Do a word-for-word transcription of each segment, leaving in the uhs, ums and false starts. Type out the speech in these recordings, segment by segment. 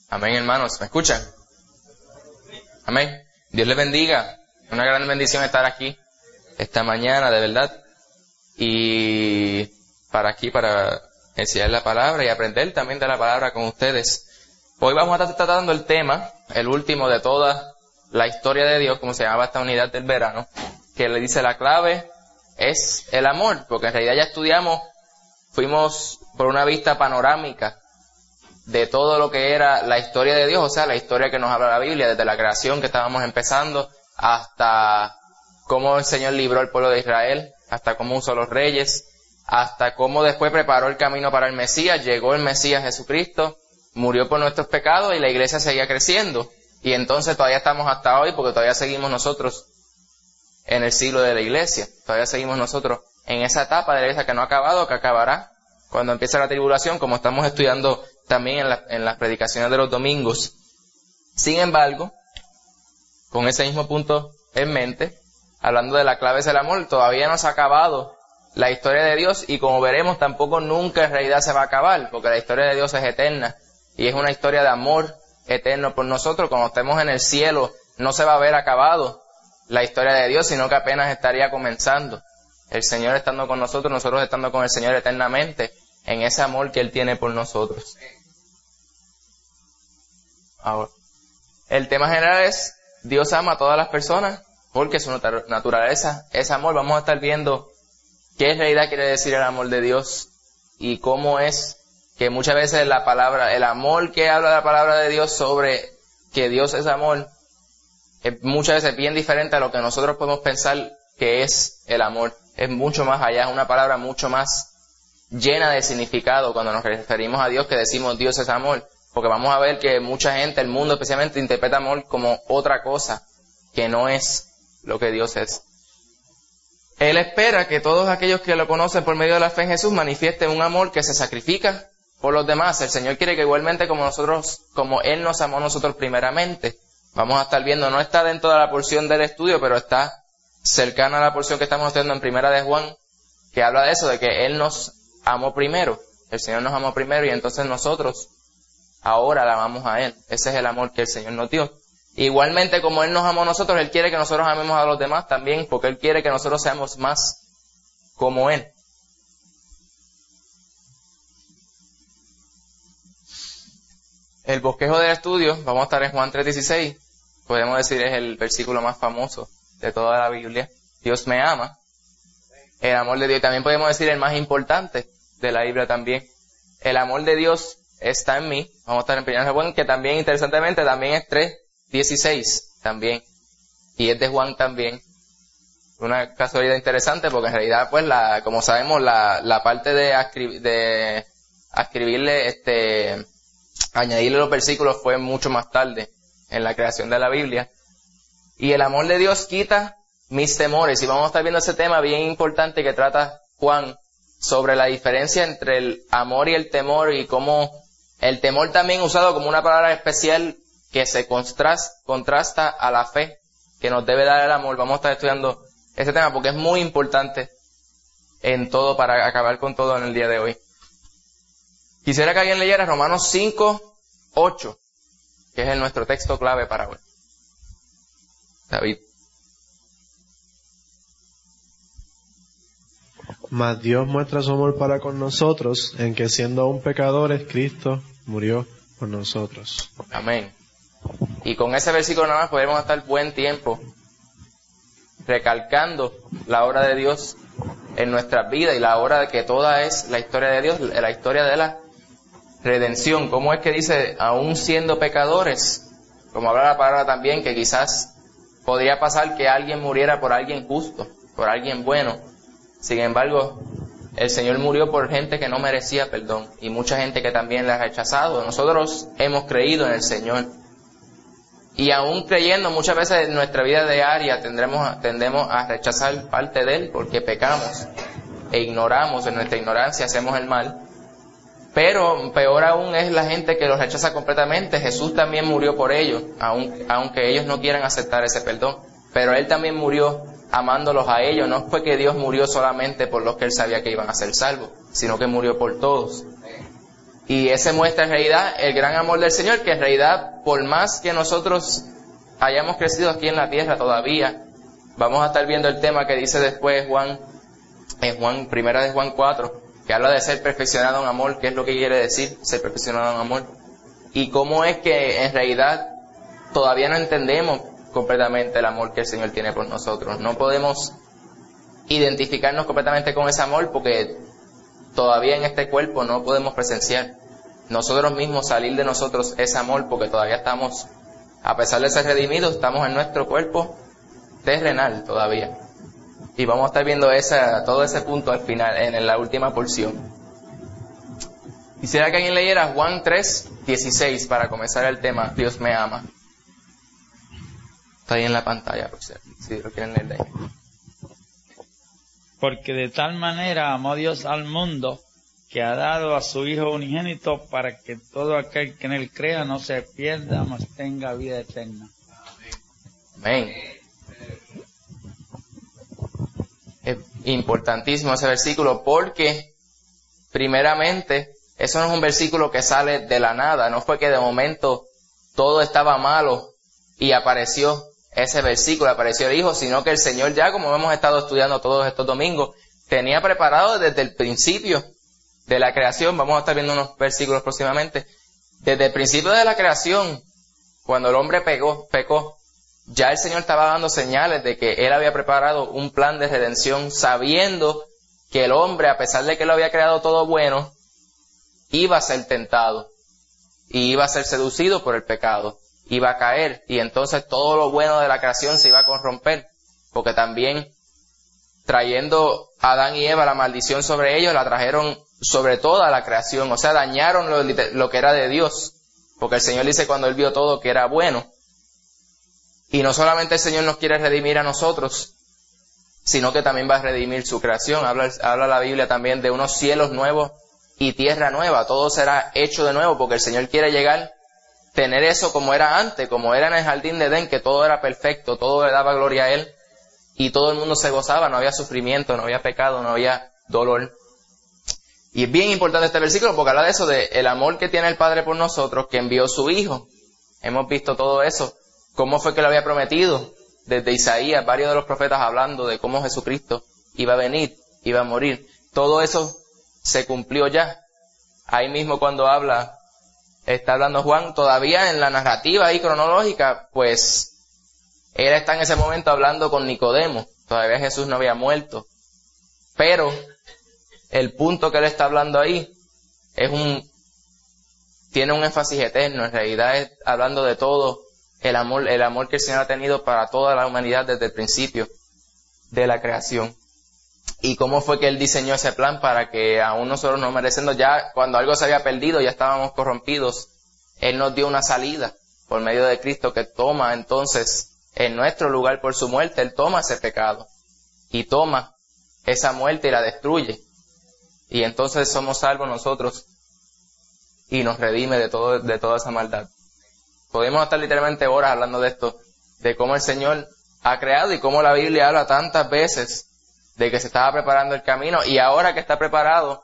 Amén, hermanos. ¿Me escuchan? Amén. Dios les bendiga. Una gran bendición estar aquí esta mañana, de verdad. Y para aquí, para enseñar la palabra y aprender también de la palabra con ustedes. Hoy vamos a estar tratando el tema, el último de toda la historia de Dios, como se llamaba esta unidad del verano, que le dice la clave es el amor, porque en realidad ya estudiamos, fuimos por una vista panorámica de todo lo que era la historia de Dios, o sea, la historia que nos habla la Biblia, desde la creación que estábamos empezando, hasta cómo el Señor libró al pueblo de Israel, hasta cómo usó los reyes, hasta cómo después preparó el camino para el Mesías, llegó el Mesías Jesucristo, murió por nuestros pecados y la iglesia seguía creciendo. Y entonces todavía estamos hasta hoy porque todavía seguimos nosotros en el siglo de la iglesia. Todavía seguimos nosotros en esa etapa de la iglesia que no ha acabado, que acabará cuando empiece la tribulación, como estamos estudiando también en, la, en las predicaciones de los domingos. Sin embargo, con ese mismo punto en mente, hablando de la clave del amor, todavía no se ha acabado la historia de Dios y como veremos tampoco nunca en realidad se va a acabar, porque la historia de Dios es eterna y es una historia de amor eterno por nosotros. Cuando estemos en el cielo no se va a ver acabado la historia de Dios, sino que apenas estaría comenzando. El Señor estando con nosotros, nosotros estando con el Señor eternamente en ese amor que Él tiene por nosotros. Ahora, el tema general es Dios ama a todas las personas porque su naturaleza es amor. Vamos a estar viendo qué en realidad quiere decir el amor de Dios y cómo es que muchas veces la palabra, el amor que habla la palabra de Dios sobre que Dios es amor, es muchas veces bien diferente a lo que nosotros podemos pensar que es el amor. Es mucho más allá, es una palabra mucho más llena de significado cuando nos referimos a Dios, que decimos Dios es amor. Porque vamos a ver que mucha gente, el mundo especialmente, interpreta amor como otra cosa que no es lo que Dios es. Él espera que todos aquellos que lo conocen por medio de la fe en Jesús manifiesten un amor que se sacrifica por los demás. El Señor quiere que igualmente como nosotros, como Él nos amó a nosotros primeramente. Vamos a estar viendo, no está dentro de la porción del estudio, pero está cercana a la porción que estamos estudiando en Primera de Juan, que habla de eso, de que Él nos amó primero. El Señor nos amó primero y entonces nosotros ahora la amamos a Él. Ese es el amor que el Señor nos dio. Igualmente como Él nos amó a nosotros, Él quiere que nosotros amemos a los demás también, porque Él quiere que nosotros seamos más como Él. El bosquejo del estudio, vamos a estar en Juan tres dieciséis, podemos decir es el versículo más famoso de toda la Biblia. Dios me ama. El amor de Dios, también podemos decir el más importante de la Biblia también. El amor de Dios está en mí. Vamos a estar en Primera de Juan, que también interesantemente también es tres dieciséis también. Y es de Juan también. Una casualidad interesante porque en realidad pues la, como sabemos la, la parte de, ascribir, de escribirle este, añadirle los versículos fue mucho más tarde en la creación de la Biblia. Y el amor de Dios quita mis temores. Y vamos a estar viendo ese tema bien importante que trata Juan sobre la diferencia entre el amor y el temor y cómo el temor también usado como una palabra especial que se contrasta a la fe que nos debe dar el amor. Vamos a estar estudiando ese tema porque es muy importante en todo para acabar con todo en el día de hoy. Quisiera que alguien leyera Romanos cinco, ocho, que es nuestro texto clave para hoy. David. Mas Dios muestra su amor para con nosotros, en que siendo aún pecadores, Cristo murió por nosotros. Amén. Y con ese versículo nada más podemos estar buen tiempo recalcando la obra de Dios en nuestras vidas y la obra de que toda es la historia de Dios, la historia de la redención. ¿Cómo es que dice, aún siendo pecadores? Como habla la palabra también, que quizás podría pasar que alguien muriera por alguien justo, por alguien bueno. Sin embargo, el Señor murió por gente que no merecía perdón y mucha gente que también le ha rechazado. Nosotros hemos creído en el Señor. Y aún creyendo, muchas veces en nuestra vida diaria tendremos, tendemos a rechazar parte de Él porque pecamos e ignoramos, en nuestra ignorancia hacemos el mal. Pero peor aún es la gente que los rechaza completamente. Jesús también murió por ellos, aun, aunque ellos no quieran aceptar ese perdón. Pero Él también murió amándolos a ellos. No fue que Dios murió solamente por los que Él sabía que iban a ser salvos, sino que murió por todos. Y ese muestra en realidad el gran amor del Señor, que en realidad, por más que nosotros hayamos crecido aquí en la tierra todavía, vamos a estar viendo el tema que dice después Juan, en Juan, primera de Juan cuatro, que habla de ser perfeccionado en amor. ¿Qué es lo que quiere decir ser perfeccionado en amor? Y cómo es que en realidad todavía no entendemos completamente el amor que el Señor tiene por nosotros. No podemos identificarnos completamente con ese amor porque todavía en este cuerpo no podemos presenciar nosotros mismos, salir de nosotros ese amor, porque todavía estamos, a pesar de ser redimidos, estamos en nuestro cuerpo terrenal todavía. Y vamos a estar viendo esa, todo ese punto al final, en la última porción. Quisiera que alguien leyera Juan tres dieciséis para comenzar el tema, Dios me ama. Está ahí en la pantalla, por cierto, si lo quieren leer de ahí. Porque de tal manera amó Dios al mundo, que ha dado a su Hijo unigénito, para que todo aquel que en él crea no se pierda, mas tenga vida eterna. Amén. Es importantísimo ese versículo porque, primeramente, eso no es un versículo que sale de la nada. No fue que de momento todo estaba malo y apareció ese versículo, apareció el Hijo, sino que el Señor ya, como hemos estado estudiando todos estos domingos, tenía preparado desde el principio de la creación. Vamos a estar viendo unos versículos próximamente. Desde el principio de la creación, cuando el hombre pecó, pecó, ya el Señor estaba dando señales de que Él había preparado un plan de redención, sabiendo que el hombre, a pesar de que lo había creado todo bueno, iba a ser tentado y iba a ser seducido por el pecado, iba a caer, y entonces todo lo bueno de la creación se iba a corromper, porque también trayendo a Adán y Eva la maldición sobre ellos, la trajeron sobre toda la creación, o sea, dañaron lo, lo que era de Dios, porque el Señor dice cuando Él vio todo que era bueno. Y no solamente el Señor nos quiere redimir a nosotros, sino que también va a redimir su creación. Habla, habla la Biblia también de unos cielos nuevos y tierra nueva. Todo será hecho de nuevo porque el Señor quiere llegar, tener eso como era antes, como era en el jardín de Edén, que todo era perfecto, todo le daba gloria a Él y todo el mundo se gozaba, no había sufrimiento, no había pecado, no había dolor. Y es bien importante este versículo porque habla de eso, de el amor que tiene el Padre por nosotros, que envió su Hijo. Hemos visto todo eso. ¿Cómo fue que lo había prometido? Desde Isaías, varios de los profetas hablando de cómo Jesucristo iba a venir, iba a morir. Todo eso se cumplió ya. Ahí mismo cuando habla, está hablando Juan, todavía en la narrativa ahí cronológica, pues él está en ese momento hablando con Nicodemo. Todavía Jesús no había muerto. Pero el punto que él está hablando ahí es un, tiene un énfasis eterno. En realidad es hablando de todo el amor, el amor que el Señor ha tenido para toda la humanidad desde el principio de la creación. Y cómo fue que Él diseñó ese plan para que aún nosotros no mereciendo, ya cuando algo se había perdido, ya estábamos corrompidos, Él nos dio una salida por medio de Cristo que toma entonces en nuestro lugar por su muerte. Él toma ese pecado y toma esa muerte y la destruye. Y entonces somos salvos nosotros y nos redime de todo, de toda esa maldad. Podemos estar literalmente horas hablando de esto, de cómo el Señor ha creado y cómo la Biblia habla tantas veces de que se estaba preparando el camino, y ahora que está preparado,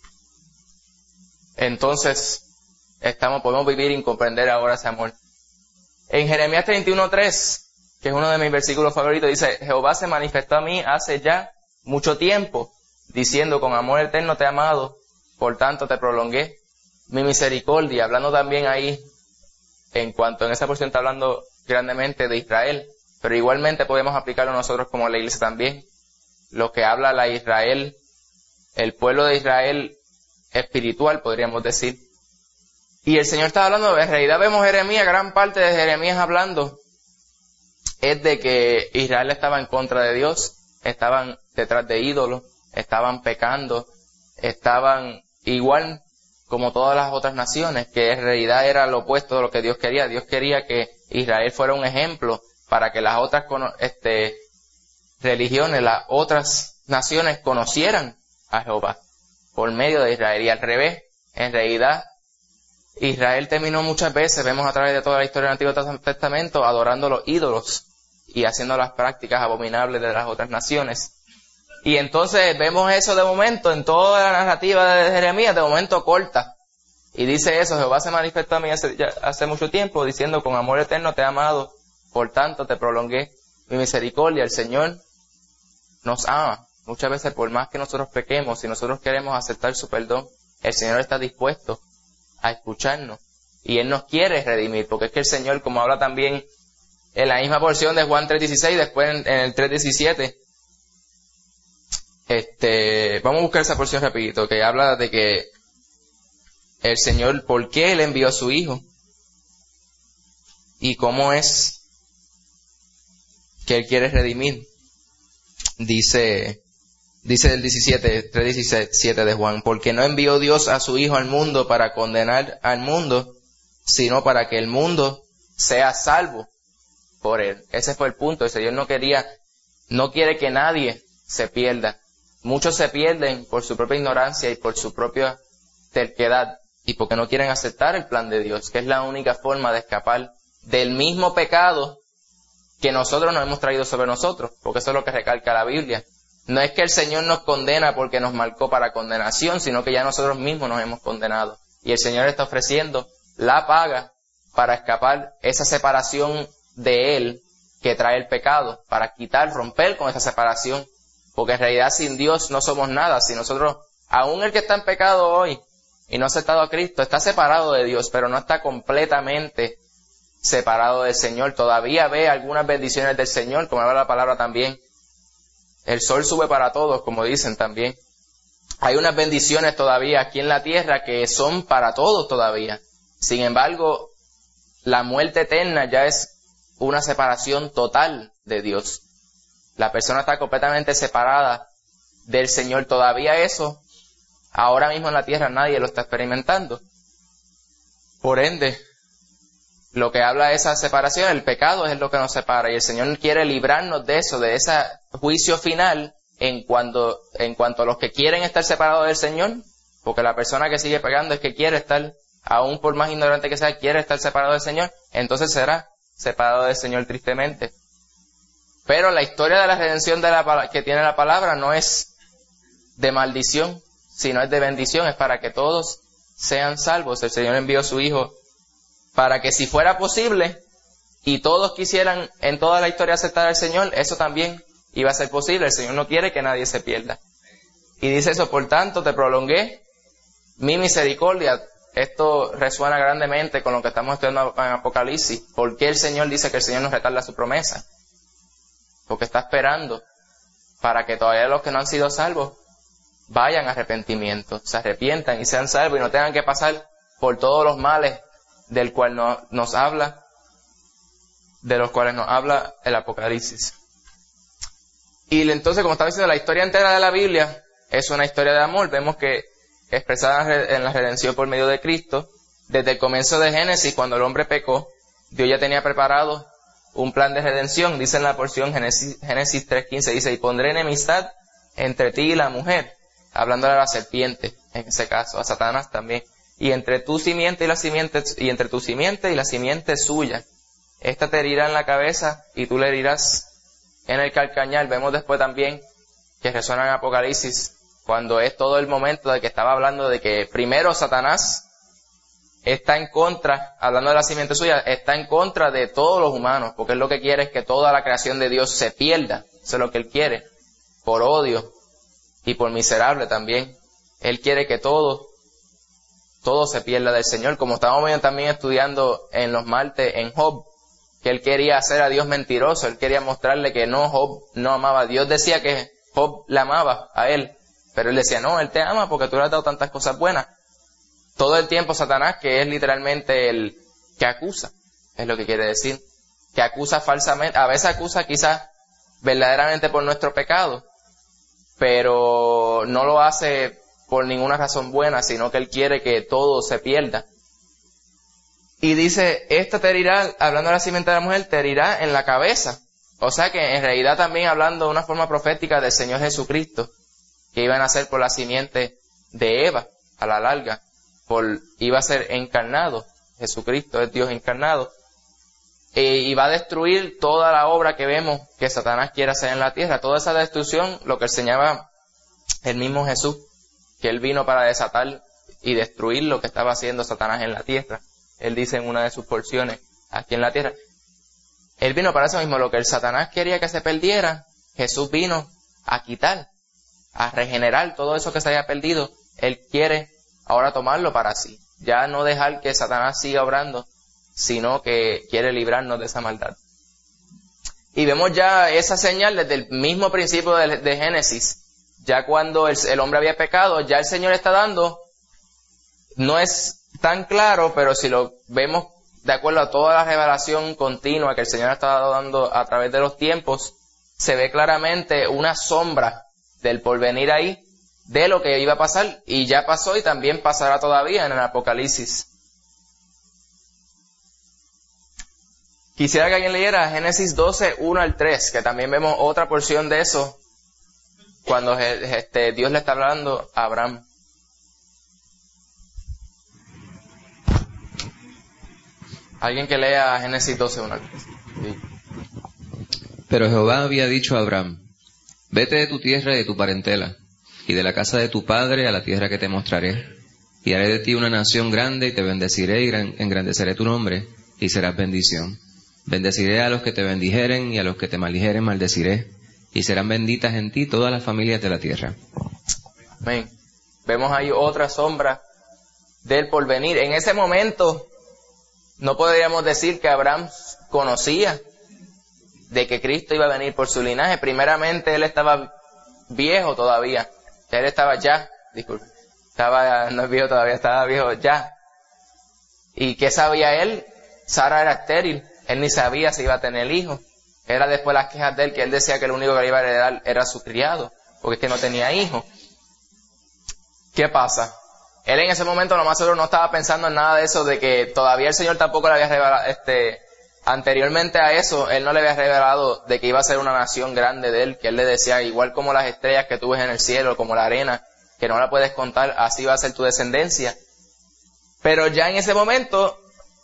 entonces estamos, podemos vivir y comprender ahora ese amor. En Jeremías treinta y uno tres, que es uno de mis versículos favoritos, dice: Jehová se manifestó a mí hace ya mucho tiempo, diciendo, con amor eterno te he amado, por tanto te prolongué mi misericordia. Hablando también ahí, en cuanto en esa porción está hablando grandemente de Israel, pero igualmente podemos aplicarlo nosotros como la iglesia también. Lo que habla la Israel, el pueblo de Israel espiritual, podríamos decir. Y el Señor está hablando, en realidad vemos Jeremías, gran parte de Jeremías hablando, es de que Israel estaba en contra de Dios, estaban detrás de ídolos, estaban pecando, estaban igual como todas las otras naciones, que en realidad era lo opuesto de lo que Dios quería. Dios quería que Israel fuera un ejemplo para que las otras este, religiones, las otras naciones conocieran a Jehová por medio de Israel. Y al revés, en realidad, Israel terminó muchas veces, vemos a través de toda la historia del Antiguo Testamento, adorando los ídolos y haciendo las prácticas abominables de las otras naciones. Y entonces vemos eso de momento en toda la narrativa de Jeremías, de momento corta. Y dice eso, Jehová se manifestó a mí hace, ya, hace mucho tiempo, diciendo, con amor eterno te he amado, por tanto te prolongué mi misericordia. El Señor nos ama. Muchas veces, por más que nosotros pequemos, si nosotros queremos aceptar su perdón, el Señor está dispuesto a escucharnos. Y Él nos quiere redimir, porque es que el Señor, como habla también en la misma porción de Juan tres dieciséis, después en, en el tres diecisiete, este, vamos a buscar esa porción rapidito, que habla de que el Señor, ¿por qué Él envió a su Hijo? Y cómo es que Él quiere redimir. Dice, dice el diecisiete, tres diecisiete de Juan, porque no envió Dios a su Hijo al mundo para condenar al mundo, sino para que el mundo sea salvo por Él. Ese fue el punto. El Señor no quería, no quiere que nadie se pierda. Muchos se pierden por su propia ignorancia y por su propia terquedad, y porque no quieren aceptar el plan de Dios, que es la única forma de escapar del mismo pecado que nosotros nos hemos traído sobre nosotros, porque eso es lo que recalca la Biblia. No es que el Señor nos condena porque nos marcó para condenación, sino que ya nosotros mismos nos hemos condenado. Y el Señor está ofreciendo la paga para escapar esa separación de Él que trae el pecado, para quitar, romper con esa separación, porque en realidad sin Dios no somos nada. Si nosotros, aún el que está en pecado hoy y no ha aceptado a Cristo, está separado de Dios, pero no está completamente separado del Señor. Todavía ve algunas bendiciones del Señor, como habla la palabra también. El sol sube para todos, como dicen también. Hay unas bendiciones todavía aquí en la tierra que son para todos todavía. Sin embargo, la muerte eterna ya es una separación total de Dios. La persona está completamente separada del Señor. Todavía eso, ahora mismo en la tierra nadie lo está experimentando. Por ende, lo que habla de esa separación, el pecado es lo que nos separa, y el Señor quiere librarnos de eso, de ese juicio final en cuanto, en cuanto a los que quieren estar separados del Señor, porque la persona que sigue pecando es que quiere estar, aún por más ignorante que sea, quiere estar separado del Señor, entonces será separado del Señor tristemente. Pero la historia de la redención de la, que tiene la palabra no es de maldición, sino es de bendición, es para que todos sean salvos. El Señor envió a su Hijo para que, si fuera posible y todos quisieran en toda la historia aceptar al Señor, eso también iba a ser posible. El Señor no quiere que nadie se pierda. Y dice eso, por tanto te prolongué mi misericordia. Esto resuena grandemente con lo que estamos estudiando en Apocalipsis. ¿Por qué el Señor dice que el Señor nos retarda su promesa? Porque está esperando para que todavía los que no han sido salvos vayan a arrepentimiento, se arrepientan y sean salvos y no tengan que pasar por todos los males del cual no, nos habla, de los cuales nos habla el Apocalipsis. Y entonces, como estaba diciendo, la historia entera de la Biblia es una historia de amor. Vemos que expresada en la redención por medio de Cristo, desde el comienzo de Génesis, cuando el hombre pecó, Dios ya tenía preparado un plan de redención. Dice en la porción Génesis, Génesis tres quince, dice, y pondré enemistad entre ti y la mujer, hablándole a la serpiente, en ese caso, a Satanás también, y entre tu simiente y la simiente, y entre tu simiente y la simiente suya, esta te herirá en la cabeza y tú le herirás en el calcañar. Vemos después también que resuena en Apocalipsis, cuando es todo el momento de que estaba hablando de que primero Satanás está en contra, hablando de la simiente suya, está en contra de todos los humanos, porque él lo que quiere es que toda la creación de Dios se pierda. Eso es lo que él quiere, por odio y por miserable también. Él quiere que todo, todo se pierda del Señor, como estábamos también estudiando en los martes en Job, que él quería hacer a Dios mentiroso, él quería mostrarle que no, Job no amaba. Dios decía que Job le amaba a él, pero él decía, no, él te ama porque tú le has dado tantas cosas buenas. Todo el tiempo Satanás, que es literalmente el que acusa, es lo que quiere decir, que acusa falsamente, a veces acusa quizás verdaderamente por nuestro pecado, pero no lo hace por ninguna razón buena, sino que él quiere que todo se pierda. Y dice, esta te herirá, hablando de la simiente de la mujer, te herirá en la cabeza. O sea que en realidad también hablando de una forma profética del Señor Jesucristo, que iban a ser por la simiente de Eva, a la larga, por, iba a ser encarnado. Jesucristo es Dios encarnado. E, y va a destruir toda la obra que vemos que Satanás quiere hacer en la tierra. Toda esa destrucción, lo que enseñaba el mismo Jesús, que él vino para desatar y destruir lo que estaba haciendo Satanás en la tierra. Él dice en una de sus porciones, aquí en la tierra, Él vino para eso mismo, lo que el Satanás quería que se perdiera, Jesús vino a quitar, a regenerar todo eso que se había perdido. Él quiere ahora tomarlo para sí, ya no dejar que Satanás siga obrando, sino que quiere librarnos de esa maldad. Y vemos ya esa señal desde el mismo principio de, de Génesis. Ya cuando el, el hombre había pecado, ya el Señor está dando, no es tan claro, pero si lo vemos de acuerdo a toda la revelación continua que el Señor ha estado dando a través de los tiempos, se ve claramente una sombra del porvenir ahí, de lo que iba a pasar, y ya pasó y también pasará todavía en el Apocalipsis. Quisiera que alguien leyera Génesis doce, uno al tres, que también vemos otra porción de eso, cuando este, Dios le está hablando a Abraham. Alguien que lea Génesis doce, uno al tres. Sí. Pero Jehová había dicho a Abraham, vete de tu tierra y de tu parentela, y de la casa de tu padre a la tierra que te mostraré, y haré de ti una nación grande, y te bendeciré y gran, engrandeceré tu nombre, y serás bendición. Bendeciré a los que te bendijeren, y a los que te maldijeren maldeciré, y serán benditas en ti todas las familias de la tierra. Amén. Vemos ahí otra sombra del porvenir. En ese momento, no podríamos decir que Abraham conocía de que Cristo iba a venir por su linaje. Primeramente, él estaba viejo todavía. Él estaba ya, disculpe, estaba, no es viejo todavía, estaba viejo ya. ¿Y qué sabía él? Sara era estéril. Él ni sabía si iba a tener hijo. Era después las quejas de él que él decía que el único que le iba a heredar era su criado, porque es que no tenía hijo. ¿Qué pasa? Él en ese momento lo más seguro no estaba pensando en nada de eso, de que todavía el Señor tampoco le había revelado, este, anteriormente a eso, él no le había revelado de que iba a ser una nación grande de él, que él le decía, igual como las estrellas que tú ves en el cielo, como la arena, que no la puedes contar, así va a ser tu descendencia. Pero ya en ese momento,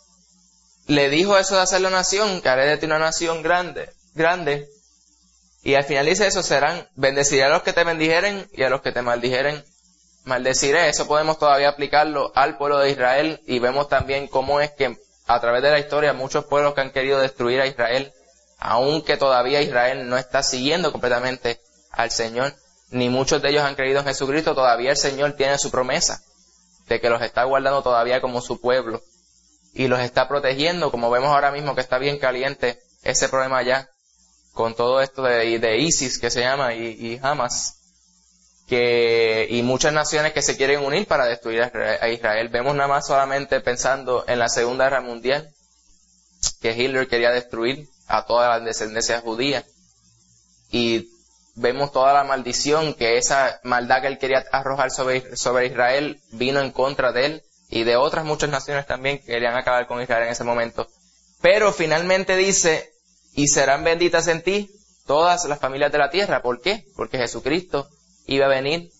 le dijo eso de hacer la nación, que haré de ti una nación grande, grande, y al final dice eso, serán, bendeciré a los que te bendijeren y a los que te maldijeren, maldeciré. Eso podemos todavía aplicarlo al pueblo de Israel, y vemos también cómo es que a través de la historia muchos pueblos que han querido destruir a Israel, aunque todavía Israel no está siguiendo completamente al Señor, ni muchos de ellos han creído en Jesucristo, todavía el Señor tiene su promesa de que los está guardando todavía como su pueblo y los está protegiendo, como vemos ahora mismo que está bien caliente ese problema allá con todo esto de, de ISIS que se llama y, y Hamas, que y muchas naciones que se quieren unir para destruir a Israel. Vemos nada más solamente pensando en la Segunda Guerra Mundial, que Hitler quería destruir a toda la descendencia judía, y vemos toda la maldición que esa maldad que él quería arrojar sobre, sobre Israel vino en contra de él y de otras muchas naciones también que querían acabar con Israel en ese momento. Pero finalmente dice, y serán benditas en ti todas las familias de la tierra. ¿Por qué? Porque Jesucristo iba a venir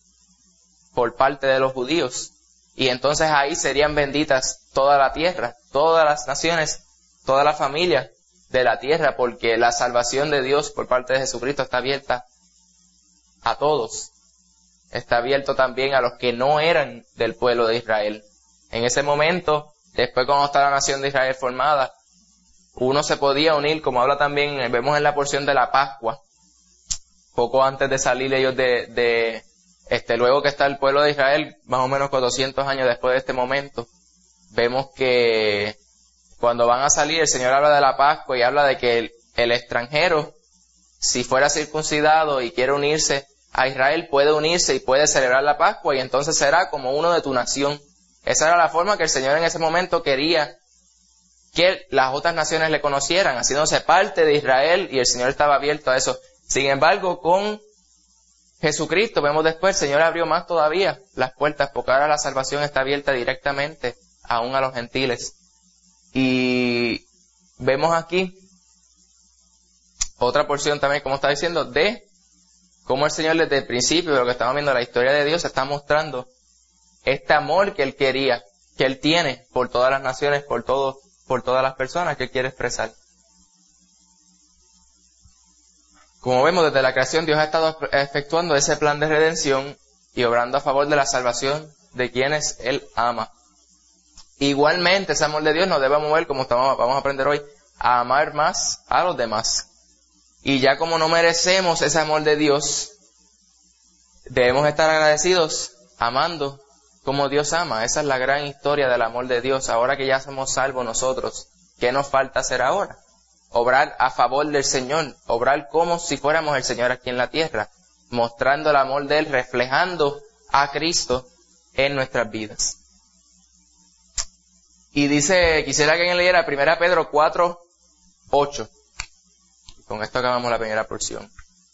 por parte de los judíos, y entonces ahí serían benditas toda la tierra, todas las naciones, toda la familia de la tierra, porque la salvación de Dios por parte de Jesucristo está abierta a todos. Está abierto también a los que no eran del pueblo de Israel. En ese momento, después cuando está la nación de Israel formada, uno se podía unir, como habla también, vemos en la porción de la Pascua, poco antes de salir ellos de, de este, luego que está el pueblo de Israel, más o menos cuatrocientos años después de este momento, vemos que cuando van a salir, el Señor habla de la Pascua y habla de que el, el extranjero, si fuera circuncidado y quiere unirse a Israel, puede unirse y puede celebrar la Pascua, y entonces será como uno de tu nación. Esa era la forma que el Señor en ese momento quería que las otras naciones le conocieran, haciéndose parte de Israel, y el Señor estaba abierto a eso. Sin embargo, con Jesucristo, vemos después, el Señor abrió más todavía las puertas, porque ahora la salvación está abierta directamente aún a los gentiles. Y vemos aquí otra porción también, como está diciendo, de cómo el Señor desde el principio de lo que estamos viendo, la historia de Dios, está mostrando este amor que Él quería, que Él tiene por todas las naciones, por todos, por todas las personas que Él quiere expresar. Como vemos, desde la creación Dios ha estado efectuando ese plan de redención y obrando a favor de la salvación de quienes Él ama. Igualmente, ese amor de Dios nos debe mover, como estamos, vamos a aprender hoy, a amar más a los demás. Y ya como no merecemos ese amor de Dios, debemos estar agradecidos amando como Dios ama. Esa es la gran historia del amor de Dios. Ahora que ya somos salvos nosotros, ¿qué nos falta hacer ahora? Obrar a favor del Señor, obrar como si fuéramos el Señor aquí en la tierra, mostrando el amor de Él, reflejando a Cristo en nuestras vidas. Y dice, quisiera que alguien leyera primera Pedro cuatro, ocho. Con esto acabamos la primera porción.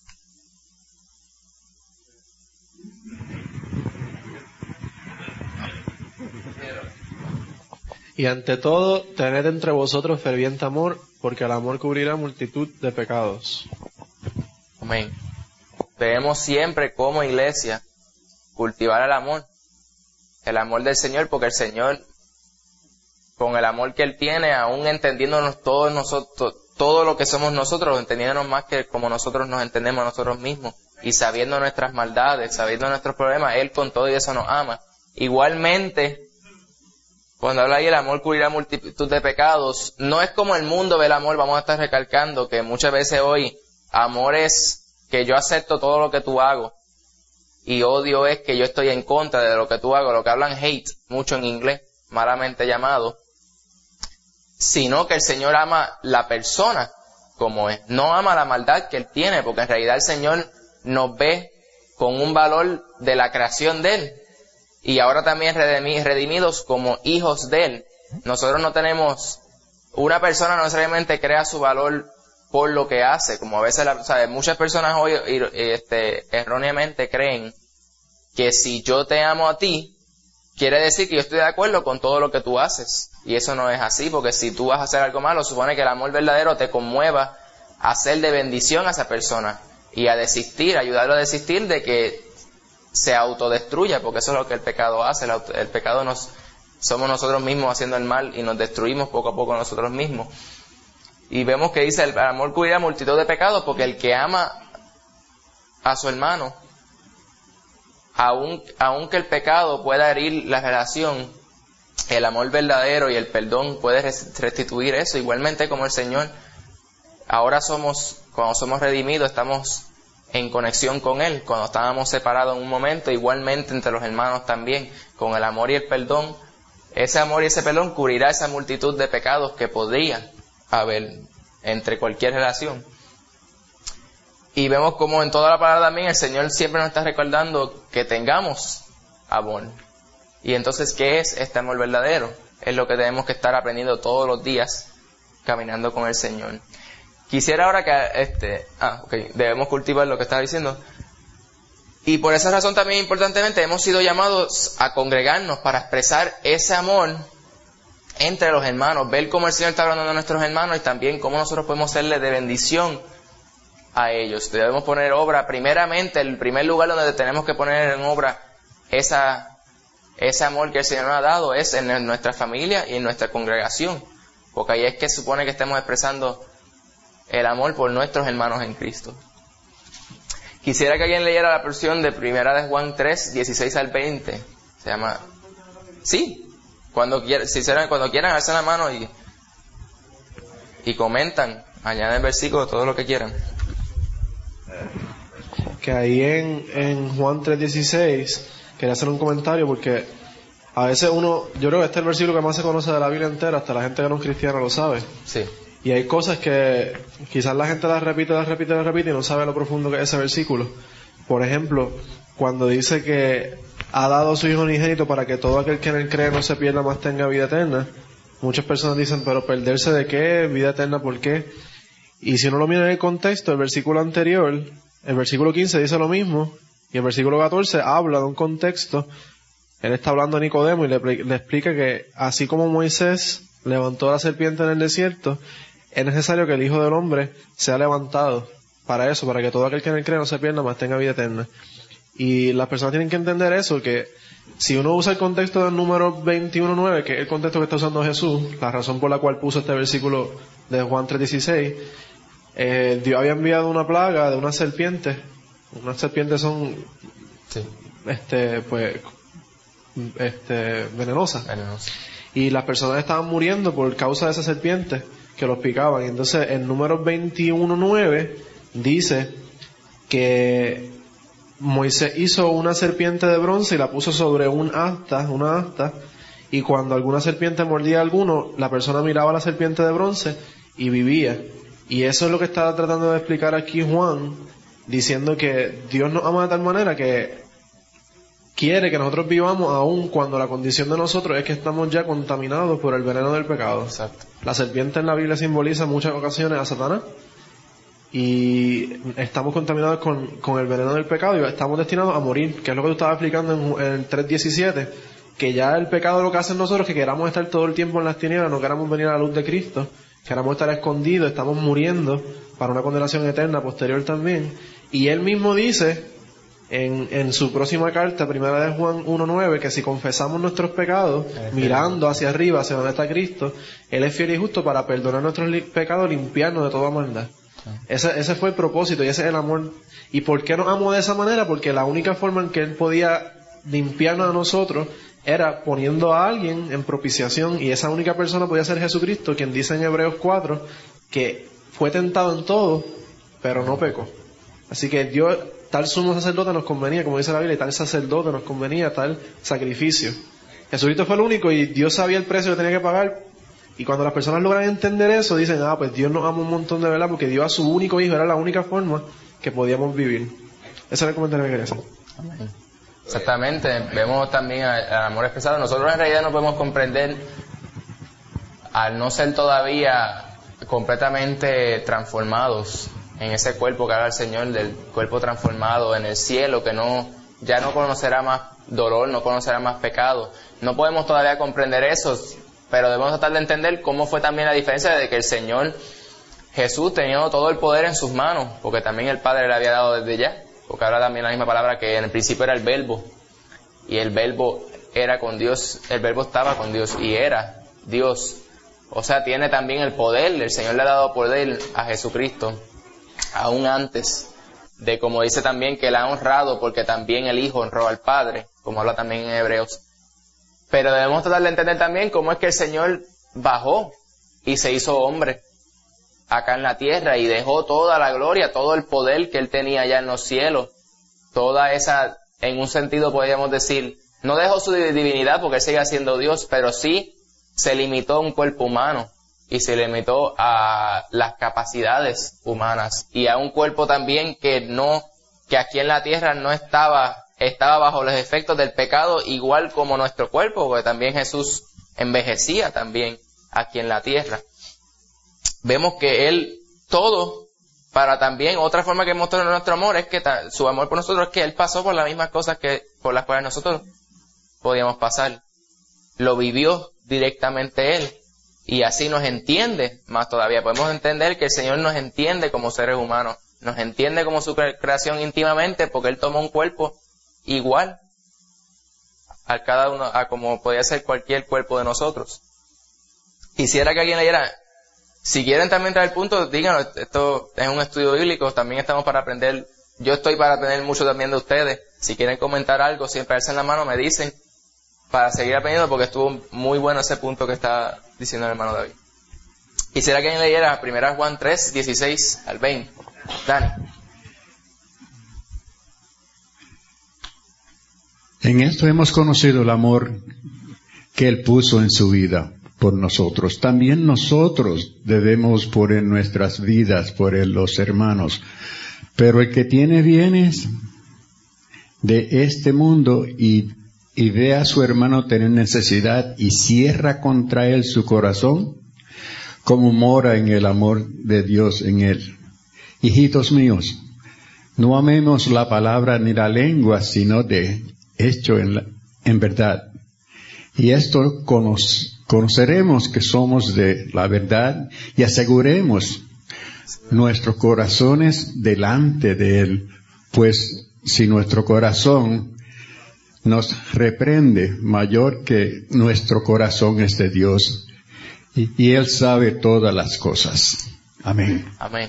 Y ante todo, tened entre vosotros ferviente amor, porque el amor cubrirá multitud de pecados. Amén. Debemos siempre como iglesia cultivar el amor. El amor del Señor, porque el Señor, con el amor que Él tiene, aún entendiéndonos todos nosotros, todo lo que somos nosotros, entendiéndonos más que como nosotros nos entendemos a nosotros mismos, y sabiendo nuestras maldades, sabiendo nuestros problemas, Él con todo y eso nos ama. Igualmente, cuando habla ahí el amor cubrirá multitud de pecados, no es como el mundo ve el amor. Vamos a estar recalcando que muchas veces hoy amor es que yo acepto todo lo que tú hago y odio es que yo estoy en contra de lo que tú hago, lo que hablan hate, mucho en inglés, malamente llamado, sino que el Señor ama la persona como es, no ama la maldad que Él tiene, porque en realidad el Señor nos ve con un valor de la creación de Él. Y ahora también redimidos como hijos de Él. Nosotros no tenemos, una persona no necesariamente crea su valor por lo que hace, como a veces, la, ¿sabes? Muchas personas hoy este, erróneamente creen que si yo te amo a ti, quiere decir que yo estoy de acuerdo con todo lo que tú haces. Y eso no es así, porque si tú vas a hacer algo malo, supone que el amor verdadero te conmueva a hacer de bendición a esa persona y a desistir, ayudarlo a desistir de que se autodestruya, porque eso es lo que el pecado hace. El, auto, el pecado nos somos nosotros mismos haciendo el mal y nos destruimos poco a poco nosotros mismos. Y vemos que dice, el amor cubrirá multitud de pecados, porque el que ama a su hermano, aun, aunque el pecado pueda herir la relación, el amor verdadero y el perdón puede restituir eso. Igualmente como el Señor, ahora somos, cuando somos redimidos, estamos en conexión con Él. Cuando estábamos separados en un momento, igualmente entre los hermanos también, con el amor y el perdón, ese amor y ese perdón cubrirá esa multitud de pecados que podría haber entre cualquier relación. Y vemos como en toda la palabra también el Señor siempre nos está recordando que tengamos amor. Y entonces, ¿qué es este amor verdadero? Es lo que tenemos que estar aprendiendo todos los días caminando con el Señor. Quisiera ahora que, este, ah, ok, debemos cultivar lo que estaba diciendo. Y por esa razón también importantemente hemos sido llamados a congregarnos para expresar ese amor entre los hermanos, ver cómo el Señor está hablando de nuestros hermanos y también cómo nosotros podemos serles de bendición a ellos. Debemos poner obra, primeramente, el primer lugar donde tenemos que poner en obra esa, ese amor que el Señor nos ha dado es en nuestra familia y en nuestra congregación, porque ahí es que supone que estemos expresando el amor por nuestros hermanos en Cristo. Quisiera que alguien leyera la porción de Primera de Juan tres, dieciséis al veinte. Se llama... Sí, cuando quieran, si serán, cuando quieran, alzan la mano y, y comentan, añaden versículos, todo lo que quieran. Que ahí en, en Juan tres dieciséis, quería hacer un comentario porque a veces uno, yo creo que este es el versículo que más se conoce de la Biblia entera, hasta la gente que no es cristiana lo sabe. Sí. Y hay cosas que quizás la gente las repite, las repite, las repite y no sabe lo profundo que es ese versículo. Por ejemplo, cuando dice que ha dado a su Hijo unigénito para que todo aquel que en él cree no se pierda, más tenga vida eterna. Muchas personas dicen, pero ¿perderse de qué? ¿Vida eterna por qué? Y si uno lo mira en el contexto, el versículo anterior, el versículo quince dice lo mismo, y el versículo catorce habla de un contexto. Él está hablando a Nicodemo y le, le explica que así como Moisés levantó la serpiente en el desierto, es necesario que el Hijo del Hombre sea levantado para eso, para que todo aquel que en él cree no se pierda, más tenga vida eterna. Y las personas tienen que entender eso, que si uno usa el contexto del número veintiuno nueve, que es el contexto que está usando Jesús, la razón por la cual puso este versículo de Juan tres dieciséis, eh, Dios había enviado una plaga de una serpiente. Unas serpientes son, sí. este, pues, este, venenosa. Venenosa. Y las personas estaban muriendo por causa de esa serpiente que los picaban. Y entonces en Números veintiuno nueve dice que Moisés hizo una serpiente de bronce y la puso sobre un asta, una asta, y cuando alguna serpiente mordía a alguno, la persona miraba a la serpiente de bronce y vivía. Y eso es lo que está tratando de explicar aquí Juan, diciendo que Dios nos ama de tal manera que quiere que nosotros vivamos aun cuando la condición de nosotros es que estamos ya contaminados por el veneno del pecado. Exacto. La serpiente en la Biblia simboliza en muchas ocasiones a Satanás, y estamos contaminados con, con el veneno del pecado y estamos destinados a morir, que es lo que tú estabas explicando en, en tres diecisiete, que ya el pecado lo que hace en nosotros es que queramos estar todo el tiempo en las tinieblas, no queramos venir a la luz de Cristo, queramos estar escondidos, estamos muriendo para una condenación eterna posterior también. Y él mismo dice en, en su próxima carta, primera de Juan uno nueve, que si confesamos nuestros pecados, mirando hacia arriba, hacia donde está Cristo, él es fiel y justo para perdonar nuestros li- pecados, limpiarnos de toda maldad. Ese, ese fue el propósito y ese es el amor. ¿Y por qué nos amó de esa manera? Porque la única forma en que él podía limpiarnos a nosotros era poniendo a alguien en propiciación, y esa única persona podía ser Jesucristo, quien dice en Hebreos cuatro que fue tentado en todo, pero no pecó. Así que Dios, tal sumo sacerdote nos convenía, como dice la Biblia, y tal sacerdote nos convenía, tal sacrificio. Jesucristo fue el único y Dios sabía el precio que tenía que pagar. Y cuando las personas logran entender eso, dicen, ah, pues Dios nos ama un montón de verdad, porque dio a su único hijo, era la única forma que podíamos vivir. Ese era el comentario que quería hacer. Amén. Exactamente, vemos también al amor expresado. Nosotros en realidad no podemos comprender, al no ser todavía completamente transformados en ese cuerpo que haga el Señor, del cuerpo transformado en el cielo, que no ya no conocerá más dolor, no conocerá más pecado. No podemos todavía comprender eso, pero debemos tratar de entender cómo fue también la diferencia de que el Señor Jesús tenía todo el poder en sus manos, porque también el Padre le había dado desde ya. Porque habla también la misma palabra que en el principio era el verbo, y el verbo era con Dios, el verbo estaba con Dios y era Dios. O sea, tiene también el poder, el Señor le ha dado poder a Jesucristo, aún antes de, como dice también, que le ha honrado, porque también el Hijo honró al Padre, como habla también en Hebreos. Pero debemos tratar de entender también cómo es que el Señor bajó y se hizo hombre acá en la tierra y dejó toda la gloria, todo el poder que él tenía allá en los cielos, toda esa, en un sentido podríamos decir, no dejó su divinidad porque él sigue siendo Dios, pero sí se limitó a un cuerpo humano y se limitó a las capacidades humanas y a un cuerpo también que no, que aquí en la tierra no estaba, estaba bajo los efectos del pecado igual como nuestro cuerpo, porque también Jesús envejecía también aquí en la tierra. Vemos que Él, todo, para también, otra forma que mostró nuestro amor es que ta, su amor por nosotros es que Él pasó por las mismas cosas que por las cuales nosotros podíamos pasar. Lo vivió directamente Él. Y así nos entiende más todavía. Podemos entender que el Señor nos entiende como seres humanos. Nos entiende como su creación íntimamente porque Él tomó un cuerpo igual a cada uno, a como podía ser cualquier cuerpo de nosotros. Quisiera que alguien leyera. Si quieren también traer puntos, díganos, esto es un estudio bíblico, también estamos para aprender, yo estoy para aprender mucho también de ustedes. Si quieren comentar algo, siempre alcen la mano, me dicen, para seguir aprendiendo, porque estuvo muy bueno ese punto que está diciendo el hermano David. Quisiera que alguien leyera primera Juan tres, dieciséis al veinte. Dani. En esto hemos conocido el amor que Él puso en su vida por nosotros. También nosotros debemos poner nuestras vidas por Él, los hermanos. Pero el que tiene bienes de este mundo y, y ve a su hermano tener necesidad y cierra contra él su corazón, como mora en el amor de Dios en él. Hijitos míos, no amemos la palabra ni la lengua, sino de hecho en, la, en verdad. Y esto conoce, conoceremos que somos de la verdad y aseguremos nuestros corazones delante de Él, pues si nuestro corazón nos reprende, mayor que nuestro corazón es de Dios, y, y Él sabe todas las cosas. Amén. Amén.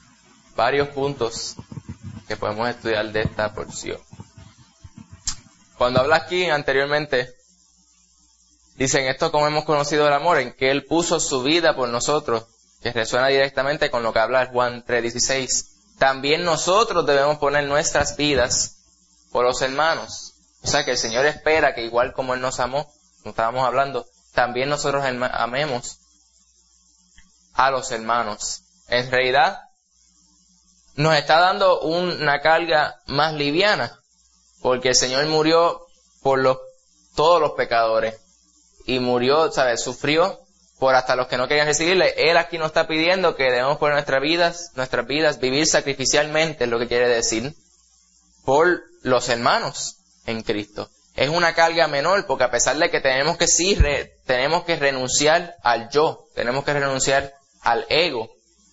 Varios puntos que podemos estudiar de esta porción. cuando habla aquí anteriormente, dicen esto como hemos conocido el amor, en que Él puso su vida por nosotros, que resuena directamente con lo que habla Juan tres dieciséis. También nosotros debemos poner nuestras vidas por los hermanos. O sea que el Señor espera que igual como Él nos amó, como estábamos hablando, también nosotros amemos a los hermanos. En realidad, nos está dando una carga más liviana, porque el Señor murió por los, todos los pecadores, y murió, ¿sabes? Sufrió por hasta los que no querían recibirle. Él aquí nos está pidiendo que debemos poner nuestras vidas, nuestras vidas, vivir sacrificialmente, es lo que quiere decir, por los hermanos en Cristo. Es una carga menor, porque a pesar de que tenemos que sí, re, tenemos que renunciar al yo, tenemos que renunciar al ego,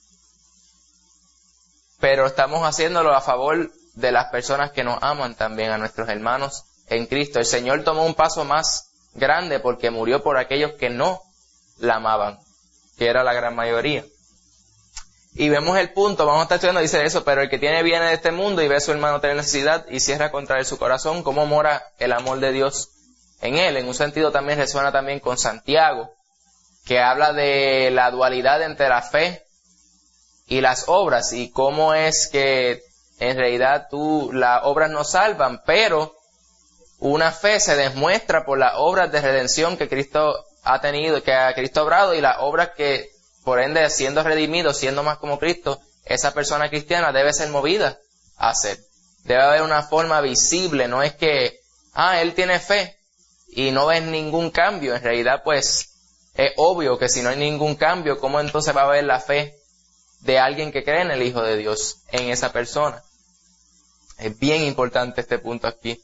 pero estamos haciéndolo a favor de las personas que nos aman también, a nuestros hermanos en Cristo. El Señor tomó un paso más grande porque murió por aquellos que no la amaban, que era la gran mayoría. Y vemos el punto, vamos a estar estudiando, dice eso, pero el que tiene bienes de este mundo y ve a su hermano tener necesidad y cierra contra él su corazón, ¿cómo mora el amor de Dios en él? En un sentido también resuena también con Santiago, que habla de la dualidad entre la fe y las obras, y cómo es que en realidad tú, las obras no salvan, pero una fe se demuestra por las obras de redención que Cristo ha tenido, que a Cristo ha obrado, y las obras que, por ende, siendo redimido, siendo más como Cristo, esa persona cristiana debe ser movida a hacer. Debe haber una forma visible, no es que, ah, él tiene fe y no ves ningún cambio. En realidad, pues, es obvio que si no hay ningún cambio, ¿cómo entonces va a haber la fe de alguien que cree en el Hijo de Dios, en esa persona? Es bien importante este punto aquí.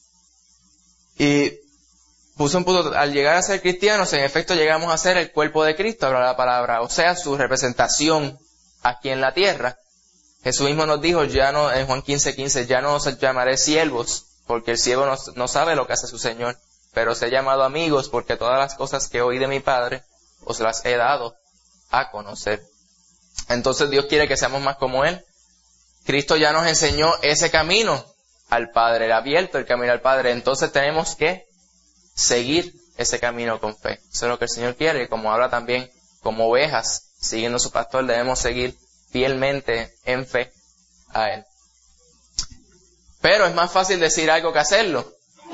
Y puso un punto, al llegar a ser cristianos, en efecto llegamos a ser el cuerpo de Cristo, habla la palabra, o sea, su representación aquí en la tierra. Jesús mismo nos dijo, ya no, en Juan quince quince, ya no os llamaré siervos, porque el siervo no, no sabe lo que hace su Señor, pero os he llamado amigos, porque todas las cosas que oí de mi Padre, os las he dado a conocer. Entonces Dios quiere que seamos más como Él. Cristo ya nos enseñó ese camino al Padre, el abierto el camino al Padre. Entonces tenemos que seguir ese camino con fe. Eso es lo que el Señor quiere. Como habla también, como ovejas, siguiendo a su pastor, debemos seguir fielmente en fe a Él. Pero es más fácil decir algo que hacerlo.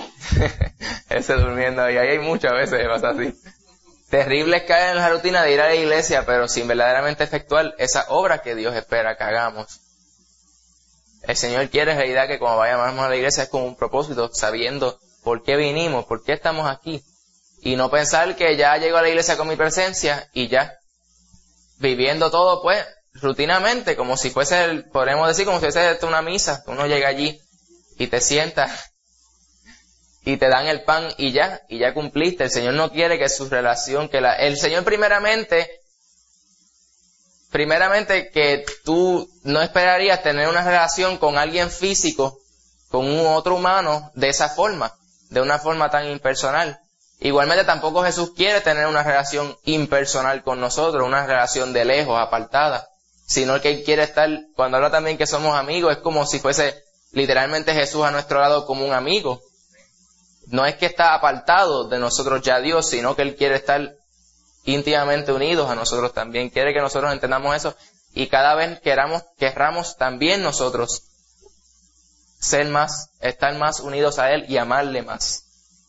Ese durmiendo ahí, ahí hay muchas veces que pasa así. Terrible es caer en la rutina de ir a la iglesia, pero sin verdaderamente efectuar esa obra que Dios espera que hagamos. El Señor quiere en realidad que cuando vayamos a la iglesia es con un propósito, sabiendo por qué vinimos, por qué estamos aquí. Y no pensar que ya llego a la iglesia con mi presencia y ya. Viviendo todo pues rutinamente, como si fuese, el, podemos decir, como si fuese una misa. Uno llega allí y te sienta y te dan el pan y ya, y ya cumpliste. El Señor no quiere que su relación, que la, el Señor primeramente, primeramente que tú no esperarías tener una relación con alguien físico, con un otro humano, de esa forma, de una forma tan impersonal. Igualmente tampoco Jesús quiere tener una relación impersonal con nosotros, una relación de lejos, apartada, sino que Él quiere estar, cuando habla también que somos amigos, es como si fuese literalmente Jesús a nuestro lado como un amigo. No es que está apartado de nosotros ya Dios, sino que Él quiere estar íntimamente unidos a nosotros también. Quiere que nosotros entendamos eso y cada vez queramos, querramos también nosotros ser más, estar más unidos a Él y amarle más.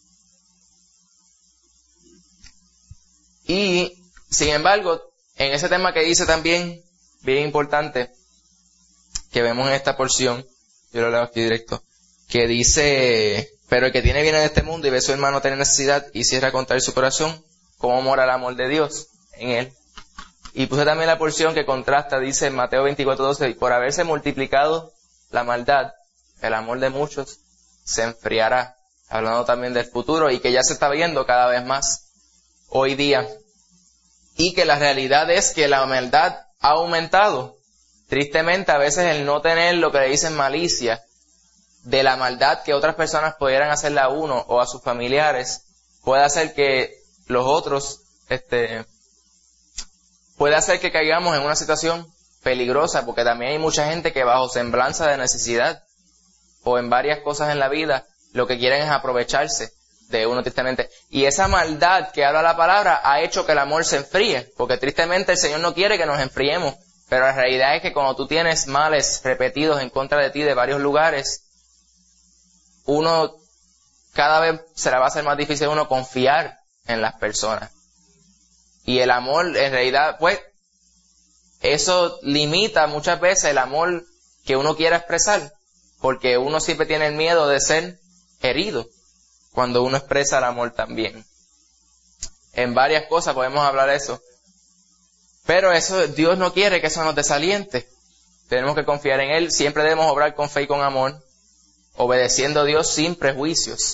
Y, sin embargo, en ese tema que dice también, bien importante, que vemos en esta porción, yo lo leo aquí directo, que dice, pero el que tiene bienes de este mundo y ve a su hermano tener necesidad y cierra contra él su corazón, ¿cómo mora el amor de Dios en él? Y puse también la porción que contrasta, dice en Mateo veinticuatro doce, por haberse multiplicado la maldad, el amor de muchos se enfriará, hablando también del futuro y que ya se está viendo cada vez más hoy día. Y que la realidad es que la maldad ha aumentado. Tristemente, a veces el no tener lo que le dicen malicia, de la maldad que otras personas pudieran hacerle a uno o a sus familiares, puede hacer que los otros, este, puede hacer que caigamos en una situación peligrosa, porque también hay mucha gente que bajo semblanza de necesidad, o en varias cosas en la vida, lo que quieren es aprovecharse de uno tristemente. Y esa maldad que habla la palabra ha hecho que el amor se enfríe, porque tristemente el Señor no quiere que nos enfriemos, pero la realidad es que cuando tú tienes males repetidos en contra de ti de varios lugares, uno cada vez se le va a hacer más difícil a uno confiar en las personas. Y el amor, en realidad, pues, eso limita muchas veces el amor que uno quiera expresar, porque uno siempre tiene el miedo de ser herido cuando uno expresa el amor también. En varias cosas podemos hablar de eso. Pero eso, Dios no quiere que eso nos desaliente. Tenemos que confiar en Él. Siempre debemos obrar con fe y con amor, obedeciendo a Dios sin prejuicios.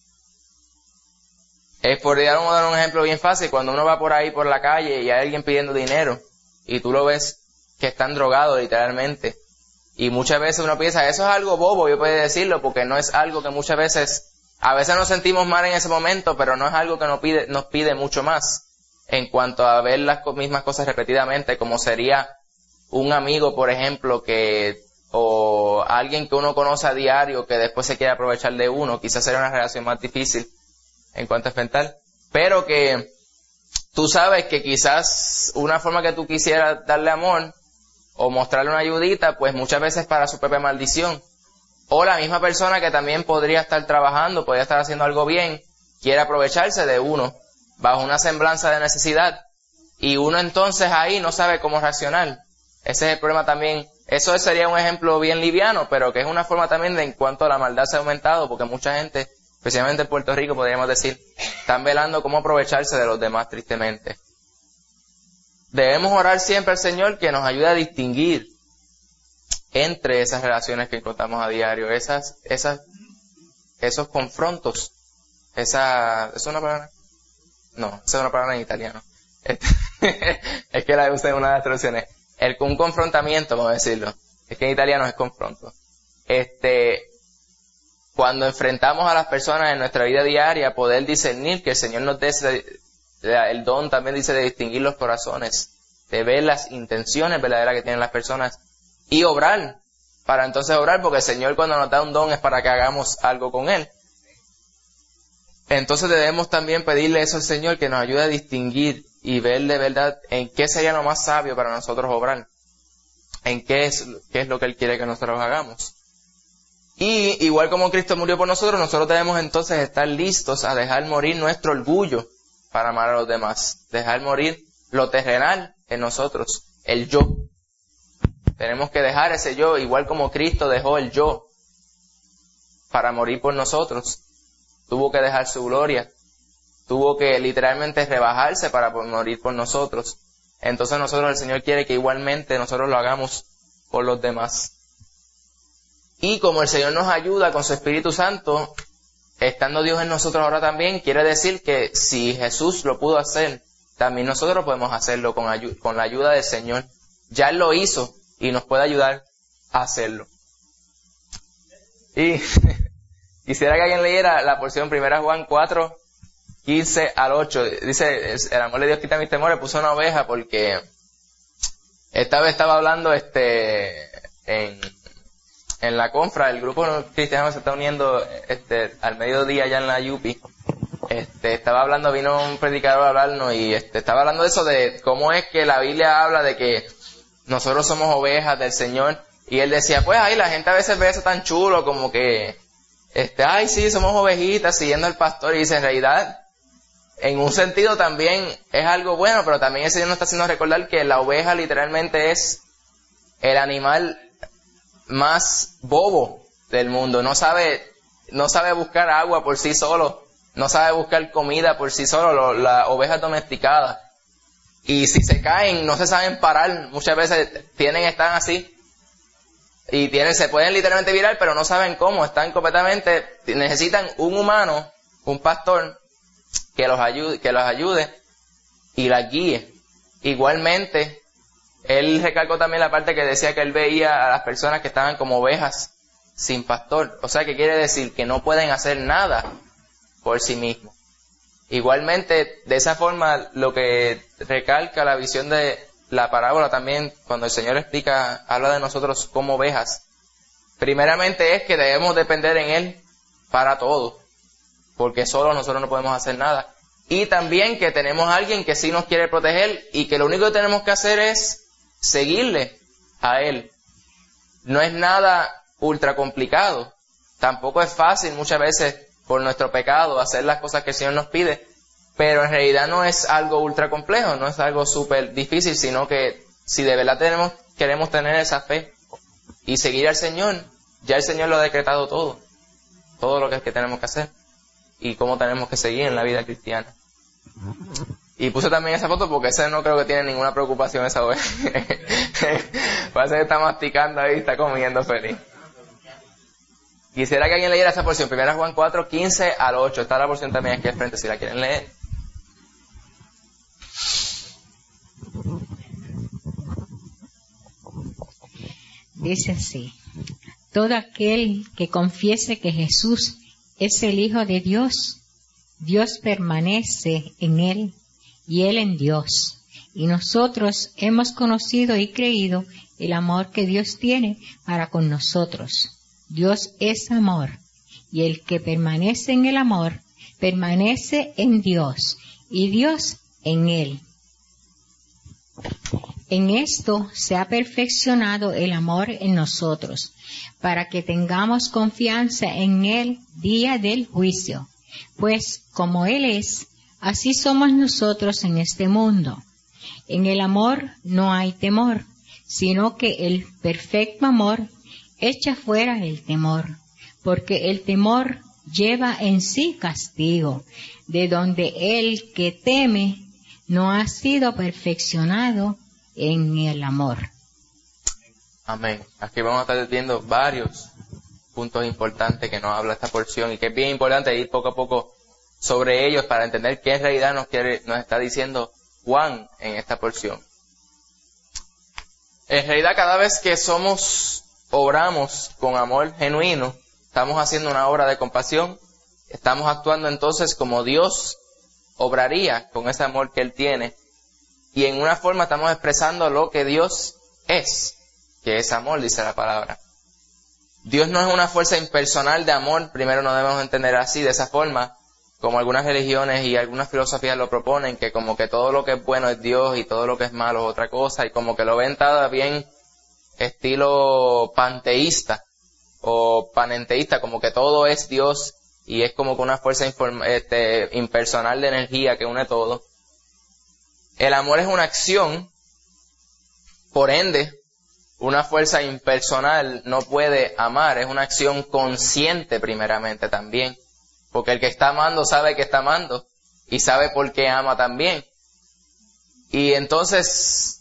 Es por dar un, dar un ejemplo bien fácil, cuando uno va por ahí por la calle y hay alguien pidiendo dinero, y tú lo ves que están drogados literalmente, y muchas veces uno piensa, eso es algo bobo, yo puedo decirlo, porque no es algo que muchas veces, a veces nos sentimos mal en ese momento, pero no es algo que nos pide, nos pide mucho más, en cuanto a ver las mismas cosas repetidamente, como sería un amigo, por ejemplo, que, o alguien que uno conoce a diario, que después se quiere aprovechar de uno, quizás sería una relación más difícil en cuanto a enfrentar, pero que tú sabes que quizás una forma que tú quisieras darle amor, o mostrarle una ayudita, pues muchas veces para su propia maldición. O la misma persona que también podría estar trabajando, podría estar haciendo algo bien, quiere aprovecharse de uno, bajo una semblanza de necesidad, y uno entonces ahí no sabe cómo reaccionar. Ese es el problema también. Eso sería un ejemplo bien liviano, pero que es una forma también de en cuanto a la maldad se ha aumentado, porque mucha gente, especialmente en Puerto Rico, podríamos decir, están velando cómo aprovecharse de los demás tristemente. Debemos orar siempre al Señor que nos ayude a distinguir entre esas relaciones que encontramos a diario, esas, esas, esos confrontos. Esa, ¿es una palabra? No, esa es una palabra en italiano. Es que la usé en una de las traducciones. El, un confrontamiento, vamos a decirlo. Es que en italiano es confronto. Este, cuando enfrentamos a las personas en nuestra vida diaria, poder discernir que el Señor nos dé el don también dice de distinguir los corazones, de ver las intenciones verdaderas que tienen las personas y obrar, para entonces obrar, porque el Señor cuando nos da un don es para que hagamos algo con Él. Entonces debemos también pedirle eso al Señor, que nos ayude a distinguir y ver de verdad en qué sería lo más sabio para nosotros obrar, en qué es, qué es lo que Él quiere que nosotros hagamos. Y igual como Cristo murió por nosotros, nosotros debemos entonces estar listos a dejar morir nuestro orgullo para amar a los demás, dejar morir lo terrenal en nosotros, el yo. Tenemos que dejar ese yo, igual como Cristo dejó el yo para morir por nosotros. Tuvo que dejar su gloria, tuvo que literalmente rebajarse para morir por nosotros. Entonces nosotros, el Señor quiere que igualmente nosotros lo hagamos por los demás. Y como el Señor nos ayuda con su Espíritu Santo, estando Dios en nosotros ahora también, quiere decir que si Jesús lo pudo hacer, también nosotros podemos hacerlo con, ayu- con la ayuda del Señor. Ya Él lo hizo y nos puede ayudar a hacerlo. Y quisiera que alguien leyera la porción primera Juan cuatro, quince al ocho. Dice, el amor de Dios quita mis temores. Puso una oveja porque esta vez estaba hablando este en... En la confra, el grupo cristiano se está uniendo este, al mediodía allá en la Yupi. Este, estaba hablando, vino un predicador a hablarnos y este, estaba hablando de eso, de cómo es que la Biblia habla de que nosotros somos ovejas del Señor. Y él decía, pues ahí la gente a veces ve eso tan chulo como que, este, ay sí, somos ovejitas siguiendo al pastor. Y dice, en realidad, en un sentido también es algo bueno, pero también el Señor nos está haciendo recordar que la oveja literalmente es el animal más bobo del mundo. No sabe, no sabe buscar agua por sí solo, no sabe buscar comida por sí solo, lo, la oveja domesticada. Y si se caen, no se saben parar, muchas veces tienen, están así, y tienen, se pueden literalmente virar, pero no saben cómo, están completamente, necesitan un humano, un pastor, que los ayude, que los ayude y las guíe. Igualmente, él recalcó también la parte que decía que él veía a las personas que estaban como ovejas sin pastor. O sea, que quiere decir que no pueden hacer nada por sí mismos. Igualmente, de esa forma, lo que recalca la visión de la parábola también, cuando el Señor explica, habla de nosotros como ovejas. Primeramente es que debemos depender en Él para todo, porque solo nosotros no podemos hacer nada. Y también que tenemos a alguien que sí nos quiere proteger y que lo único que tenemos que hacer es seguirle a Él. No es nada ultra complicado. Tampoco es fácil muchas veces por nuestro pecado hacer las cosas que el Señor nos pide, pero en realidad no es algo ultra complejo, no es algo súper difícil, sino que si de verdad tenemos, queremos tener esa fe y seguir al Señor, ya el Señor lo ha decretado todo, todo lo que, es que tenemos que hacer y cómo tenemos que seguir en la vida cristiana. Y puse también esa foto porque ese no creo que tiene ninguna preocupación esa vez. Parece que está masticando ahí, está comiendo feliz. Quisiera que alguien leyera esa porción, primera Juan cuatro, quince al ocho. Está la porción también aquí al frente si la quieren leer. Dice así: todo aquel que confiese que Jesús es el Hijo de Dios, Dios permanece en él y él en Dios. Y nosotros hemos conocido y creído el amor que Dios tiene para con nosotros. Dios es amor, y el que permanece en el amor, permanece en Dios, y Dios en él. En esto se ha perfeccionado el amor en nosotros, para que tengamos confianza en el día del juicio. Pues como Él es, así somos nosotros en este mundo. En el amor no hay temor, sino que el perfecto amor echa fuera el temor, porque el temor lleva en sí castigo, de donde el que teme no ha sido perfeccionado en el amor. Amén. Aquí vamos a estar viendo varios puntos importantes que nos habla esta porción y que es bien importante ir poco a poco sobre ellos para entender qué en realidad nos quiere, nos está diciendo Juan en esta porción. En realidad, cada vez que somos, obramos con amor genuino, estamos haciendo una obra de compasión, estamos actuando entonces como Dios obraría con ese amor que Él tiene, y en una forma estamos expresando lo que Dios es, que es amor, dice la palabra. Dios no es una fuerza impersonal de amor, primero no debemos entender así, de esa forma, como algunas religiones y algunas filosofías lo proponen, que como que todo lo que es bueno es Dios y todo lo que es malo es otra cosa, y como que lo ven todo bien estilo panteísta o panenteísta, como que todo es Dios y es como que una fuerza inform- este, impersonal de energía que une todo. El amor es una acción, por ende, una fuerza impersonal no puede amar, es una acción consciente primeramente también, porque el que está amando sabe que está amando y sabe por qué ama también. Y entonces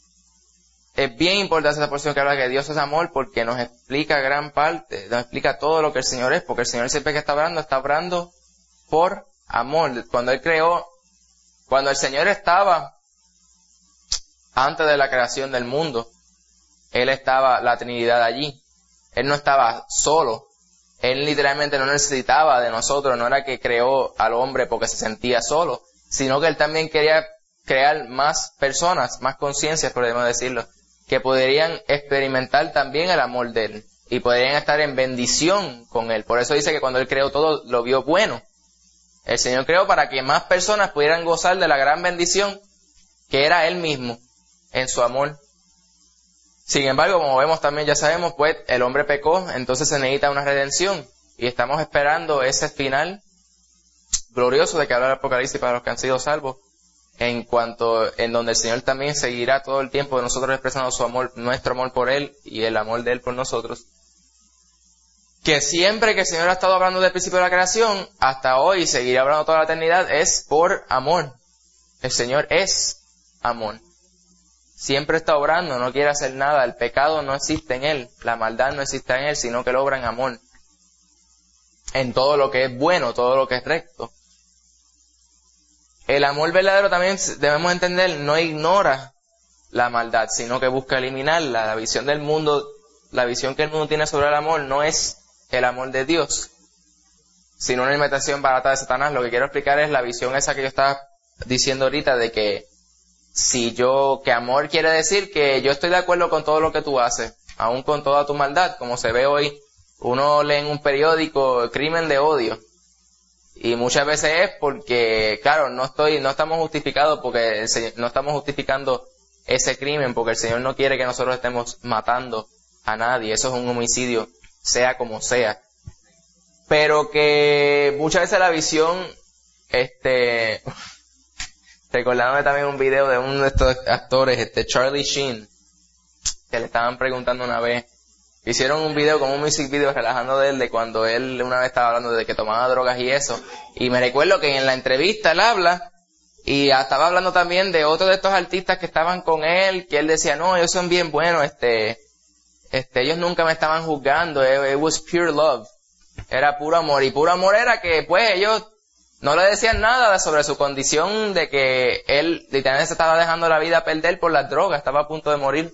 es bien importante esa porción que habla que Dios es amor, porque nos explica gran parte, nos explica todo lo que el Señor es, porque el Señor siempre que está hablando, está hablando por amor. Cuando Él creó, cuando el Señor estaba antes de la creación del mundo, Él estaba, la Trinidad allí. Él no estaba solo. Él literalmente no necesitaba de nosotros, no era que creó al hombre porque se sentía solo, sino que Él también quería crear más personas, más conciencias, podemos decirlo, que podrían experimentar también el amor de Él y podrían estar en bendición con Él. Por eso dice que cuando Él creó todo, lo vio bueno. El Señor creó para que más personas pudieran gozar de la gran bendición que era Él mismo en su amor. Sin embargo, como vemos también, ya sabemos, pues el hombre pecó, entonces se necesita una redención y estamos esperando ese final glorioso de que habla el Apocalipsis para los que han sido salvos, en cuanto, en donde el Señor también seguirá todo el tiempo de nosotros expresando su amor, nuestro amor por Él y el amor de Él por nosotros. Que siempre que el Señor ha estado hablando del principio de la creación, hasta hoy seguirá hablando toda la eternidad, es por amor. El Señor es amor. Siempre está obrando, no quiere hacer nada. El pecado no existe en Él, la maldad no existe en Él, sino que Él obra en amor. En todo lo que es bueno, todo lo que es recto. El amor verdadero también debemos entender, no ignora la maldad, sino que busca eliminarla. La visión del mundo, la visión que el mundo tiene sobre el amor no es el amor de Dios, sino una imitación barata de Satanás. Lo que quiero explicar es la visión esa que yo estaba diciendo ahorita de que si yo, que amor quiere decir que yo estoy de acuerdo con todo lo que tú haces, aún con toda tu maldad, como se ve hoy uno lee en un periódico crimen de odio. Y muchas veces es porque, claro, no estoy, no estamos justificados porque el Señor, no estamos justificando ese crimen porque el Señor no quiere que nosotros estemos matando a nadie. Eso es un homicidio, sea como sea. Pero que muchas veces la visión, este, recordándome también un video de uno de estos actores, este Charlie Sheen, que le estaban preguntando una vez, hicieron un video como un music video relajando de él, de cuando él una vez estaba hablando de que tomaba drogas y eso, y me recuerdo que en la entrevista él habla, y estaba hablando también de otro de estos artistas que estaban con él, que él decía, no, ellos son bien buenos, este, este, ellos nunca me estaban juzgando, it, it was pure love, era puro amor, y puro amor era que pues ellos no le decían nada sobre su condición de que él literalmente se estaba dejando la vida perder por las drogas, estaba a punto de morir.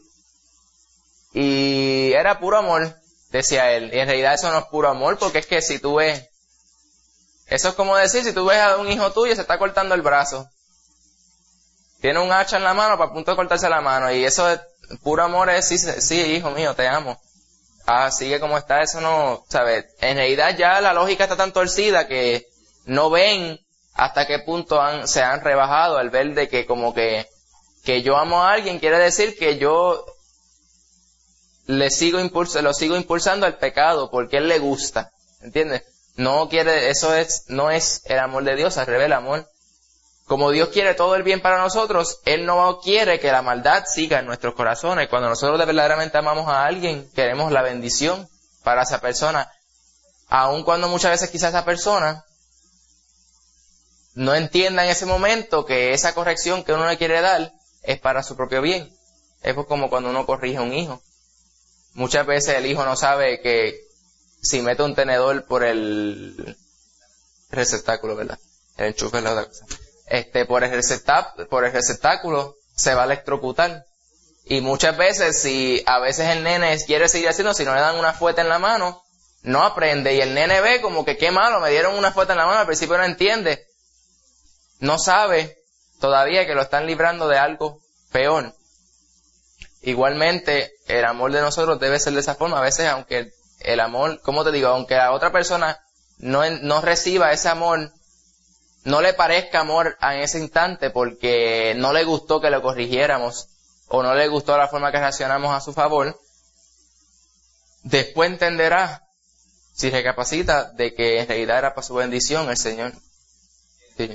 Y era puro amor, decía él. Y en realidad eso no es puro amor, porque es que si tú ves, eso es como decir, si tú ves a un hijo tuyo se está cortando el brazo, tiene un hacha en la mano para a punto de cortarse la mano, y eso es puro amor, es sí, sí, hijo mío, te amo. Ah, sigue como está, eso no, ¿sabes? En realidad ya la lógica está tan torcida que no ven hasta qué punto han, se han rebajado al ver de que como que, que yo amo a alguien quiere decir que yo le sigo impulso, lo sigo impulsando al pecado porque él le gusta, ¿entiendes? No quiere, eso es, no es el amor de Dios, al revés, el amor. Como Dios quiere todo el bien para nosotros, Él no quiere que la maldad siga en nuestros corazones. Cuando nosotros de verdaderamente amamos a alguien, queremos la bendición para esa persona. Aun cuando muchas veces quizás esa persona no entienda en ese momento que esa corrección que uno le quiere dar es para su propio bien. Es como cuando uno corrige a un hijo. Muchas veces el hijo no sabe que si mete un tenedor por el receptáculo, ¿verdad? El enchufe es la otra cosa. Este, por el receptáculo, por el receptáculo se va a electrocutar. Y muchas veces, si a veces el nene quiere seguir haciendo, si no le dan una fueta en la mano, no aprende. Y el nene ve como que qué malo, me dieron una fueta en la mano, al principio no entiende. No sabe todavía que lo están librando de algo peor. Igualmente, el amor de nosotros debe ser de esa forma. A veces, aunque el amor, ¿cómo te digo? Aunque la otra persona no, no reciba ese amor, no le parezca amor en ese instante porque no le gustó que lo corrigiéramos o no le gustó la forma que reaccionamos a su favor, después entenderá, si recapacita, de que en realidad era para su bendición el Señor. Sí.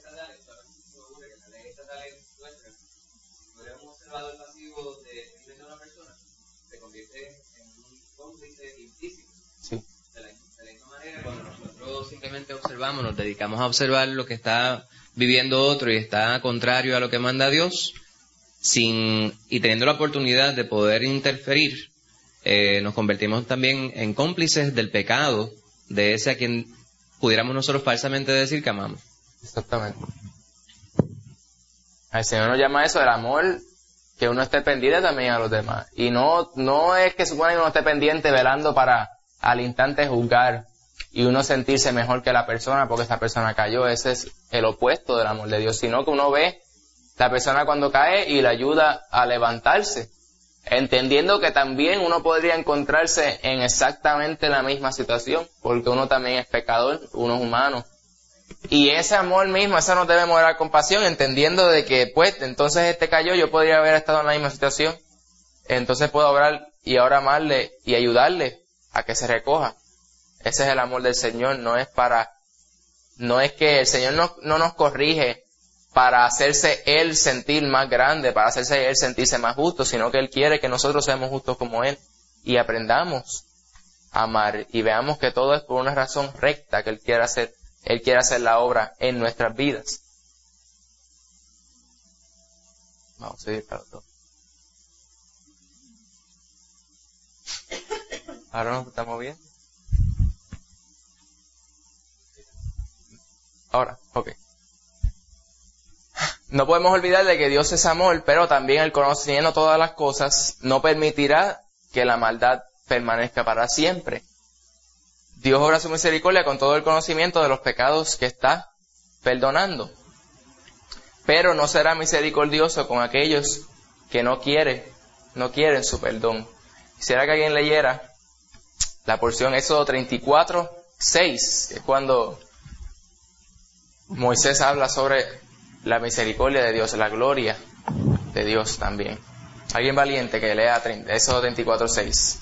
Simplemente observamos, nos dedicamos a observar lo que está viviendo otro y está contrario a lo que manda Dios, sin y teniendo la oportunidad de poder interferir, eh, nos convertimos también en cómplices del pecado de ese a quien pudiéramos nosotros falsamente decir que amamos. Exactamente. El Señor nos llama a eso, el amor, que uno esté pendiente también a los demás. Y no, no es que supone que uno esté pendiente velando para al instante juzgar y uno sentirse mejor que la persona porque esa persona cayó. Ese es el opuesto del amor de Dios, sino que uno ve la persona cuando cae y le ayuda a levantarse, entendiendo que también uno podría encontrarse en exactamente la misma situación, porque uno también es pecador, uno es humano. Y ese amor mismo, esa nos debe mover a compasión, entendiendo de que, pues, entonces este cayó, yo podría haber estado en la misma situación, entonces puedo orar y ahora amarle y ayudarle a que se recoja. Ese es el amor del Señor, no es para, no es que el Señor no, no nos corrige para hacerse Él sentir más grande, para hacerse Él sentirse más justo, sino que Él quiere que nosotros seamos justos como Él y aprendamos a amar y veamos que todo es por una razón recta que Él quiere hacer, Él quiere hacer la obra en nuestras vidas. Vamos a seguir para otro. Ahora nos estamos viendo. Ahora, ok. No podemos olvidar de que Dios es amor, pero también el conociendo todas las cosas no permitirá que la maldad permanezca para siempre. Dios obra su misericordia con todo el conocimiento de los pecados que está perdonando, pero no será misericordioso con aquellos que no quieren, no quieren su perdón. Quisiera que alguien leyera la porción Éxodo treinta y cuatro, seis, es cuando Moisés habla sobre la misericordia de Dios, la gloria de Dios también. Alguien valiente que lea Éxodo treinta y cuatro, seis.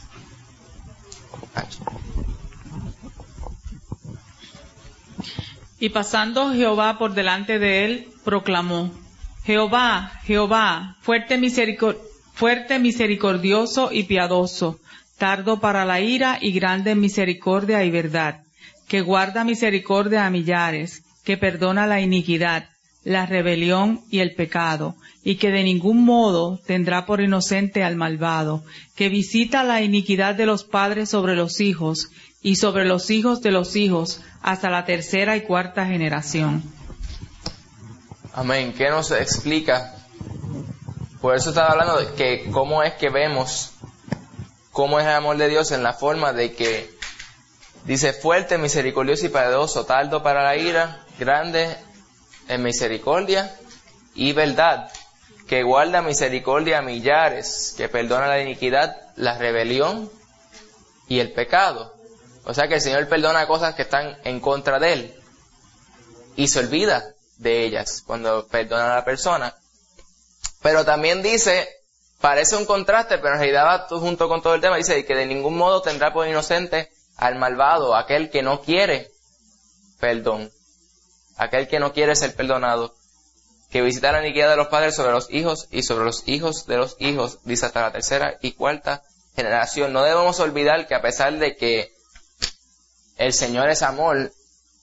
Y pasando Jehová por delante de él, proclamó: Jehová, Jehová, fuerte, misericor- fuerte, misericordioso y piadoso, tardo para la ira y grande en misericordia y verdad, que guarda misericordia a millares, que perdona la iniquidad, la rebelión y el pecado, y que de ningún modo tendrá por inocente al malvado, que visita la iniquidad de los padres sobre los hijos, y sobre los hijos de los hijos, hasta la tercera y cuarta generación. Amén. ¿Qué nos explica? Por eso estaba hablando de que cómo es que vemos cómo es el amor de Dios en la forma de que dice fuerte, misericordioso y piadoso, tardo para la ira, grande en misericordia y verdad, que guarda misericordia a millares, que perdona la iniquidad, la rebelión y el pecado. O sea que el Señor perdona cosas que están en contra de Él y se olvida de ellas cuando perdona a la persona. Pero también dice, parece un contraste, pero en realidad va junto con todo el tema, dice que de ningún modo tendrá por inocente al malvado, aquel que no quiere perdón, aquel que no quiere ser perdonado, que visita la iniquidad de los padres sobre los hijos y sobre los hijos de los hijos, dice hasta la tercera y cuarta generación. No debemos olvidar que a pesar de que el Señor es amor,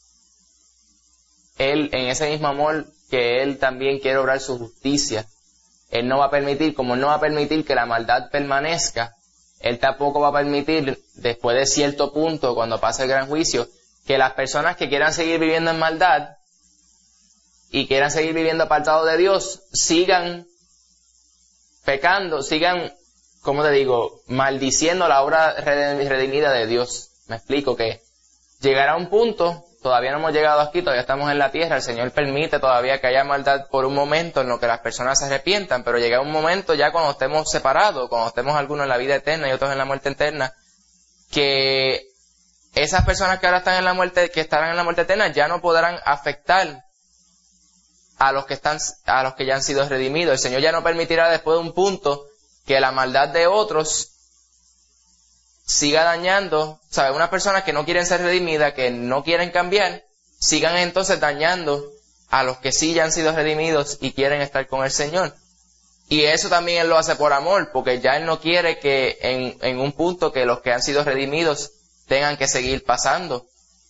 Él, en ese mismo amor que Él también quiere obrar su justicia, Él no va a permitir, como Él no va a permitir que la maldad permanezca, Él tampoco va a permitir, después de cierto punto, cuando pase el gran juicio, que las personas que quieran seguir viviendo en maldad y quieran seguir viviendo apartados de Dios, sigan pecando, sigan, ¿cómo te digo?, maldiciendo la obra redimida de Dios. Me explico que llegará un punto, todavía no hemos llegado aquí, todavía estamos en la tierra, el Señor permite todavía que haya maldad por un momento en lo que las personas se arrepientan, pero llega un momento ya cuando estemos separados, cuando estemos algunos en la vida eterna y otros en la muerte eterna, que esas personas que ahora están en la muerte, que estarán en la muerte eterna, ya no podrán afectar a los que están, a los que ya han sido redimidos. El Señor ya no permitirá después de un punto que la maldad de otros siga dañando, ¿sabes? Unas personas que no quieren ser redimidas, que no quieren cambiar, sigan entonces dañando a los que sí ya han sido redimidos y quieren estar con el Señor. Y eso también Él lo hace por amor, porque ya Él no quiere que en, en un punto que los que han sido redimidos tengan que seguir pasando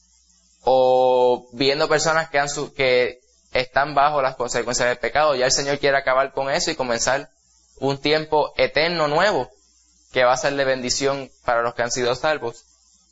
o viendo personas que han su, que están bajo las consecuencias del pecado. Ya el Señor quiere acabar con eso y comenzar un tiempo eterno nuevo que va a ser de bendición para los que han sido salvos.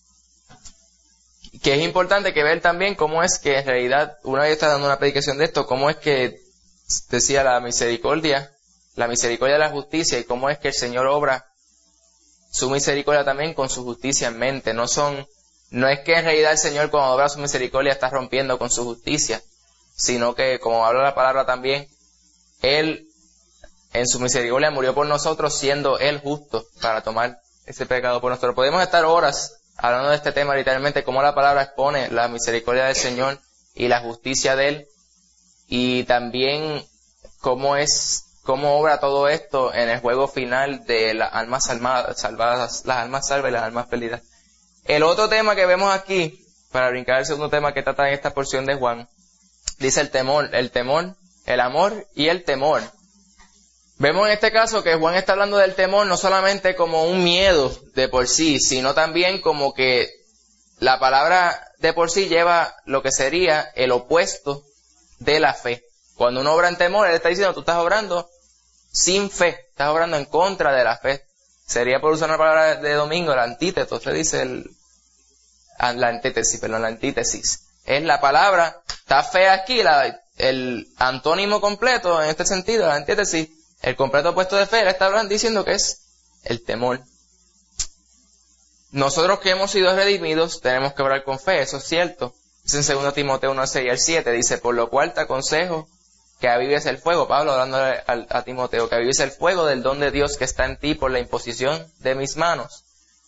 Que es importante que ver también cómo es que en realidad, una vez está dando una predicación de esto, cómo es que decía la misericordia, la misericordia de la justicia y cómo es que el Señor obra su misericordia también con su justicia en mente. No son, no es que en realidad el Señor cuando obra su misericordia está rompiendo con su justicia, sino que, como habla la palabra también, Él en su misericordia murió por nosotros, siendo Él justo para tomar ese pecado por nosotros. Podemos estar horas hablando de este tema, literalmente, cómo la palabra expone la misericordia del Señor y la justicia de Él, y también cómo es, cómo obra todo esto en el juego final de las almas salvadas, salvadas, las almas salvas y las almas perdidas. El otro tema que vemos aquí, para brincar el segundo tema que trata en esta porción de Juan, dice el temor, el temor, el amor y el temor. Vemos en este caso que Juan está hablando del temor no solamente como un miedo de por sí, sino también como que la palabra de por sí lleva lo que sería el opuesto de la fe. Cuando uno obra en temor, él está diciendo, tú estás obrando sin fe, estás obrando en contra de la fe. Sería, por usar una palabra de domingo, la antíteto, se dice el, la antítesis, perdón, la antítesis. Es la palabra, está fe aquí, la, el antónimo completo en este sentido, la antítesis, el completo opuesto de fe, él está hablando diciendo que es el temor. Nosotros que hemos sido redimidos tenemos que obrar con fe, eso es cierto. Es en segundo Timoteo uno, seis al siete, dice, por lo cual te aconsejo que avives el fuego, Pablo hablando a, a, a Timoteo, que avives el fuego del don de Dios que está en ti por la imposición de mis manos.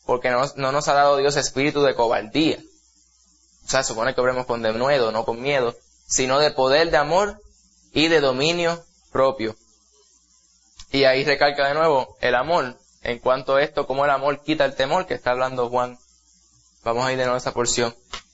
porque no, no nos ha dado Dios espíritu de cobardía. O sea, supone que obremos con denuedo, no con miedo, sino de poder, de amor y de dominio propio. Y ahí recalca de nuevo el amor. En cuanto a esto, cómo el amor quita el temor, que está hablando Juan. Vamos a ir de nuevo a esa porción.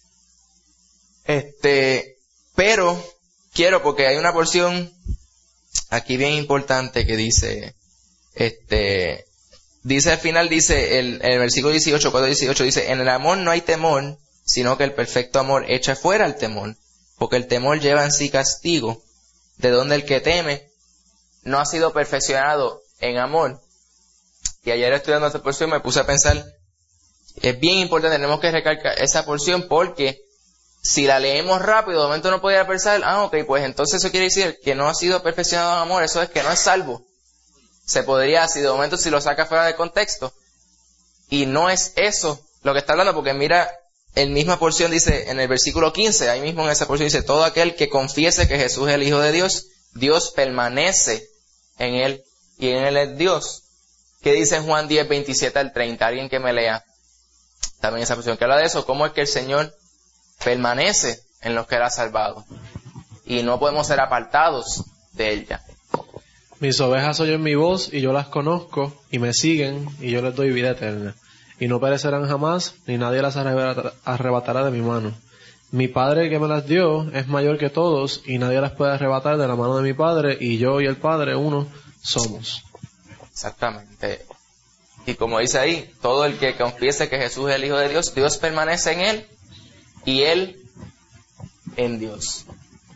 Este, pero quiero, porque hay una porción aquí bien importante que dice, este, dice al final, dice el, el versículo dieciocho, cuatro dieciocho, dice, en el amor no hay temor, sino que el perfecto amor echa fuera el temor, porque el temor lleva en sí castigo, de donde el que teme no ha sido perfeccionado en amor. Y ayer estudiando esta porción me puse a pensar, es bien importante, tenemos que recalcar esa porción, porque si la leemos rápido, de momento no podría pensar, ah, ok, pues entonces eso quiere decir que no ha sido perfeccionado en amor, eso es que no es salvo. Se podría, así de momento, si lo saca fuera de contexto, y no es eso lo que está hablando, porque mira, en misma porción dice, en el versículo quince, ahí mismo en esa porción dice, todo aquel que confiese que Jesús es el Hijo de Dios, Dios permanece en él, y en él es Dios. ¿Qué dice en Juan diez, veintisiete al treinta? Alguien que me lea también esa porción que habla de eso, cómo es que el Señor permanece en los que Él ha salvado, y no podemos ser apartados de ella. Mis ovejas oyen mi voz, y yo las conozco, y me siguen, y yo les doy vida eterna. Y no perecerán jamás, ni nadie las arrebatará de mi mano. Mi Padre que me las dio es mayor que todos, y nadie las puede arrebatar de la mano de mi Padre, y yo y el Padre uno somos. Exactamente. Y como dice ahí, todo el que confiese que Jesús es el Hijo de Dios, Dios permanece en él, y él en Dios.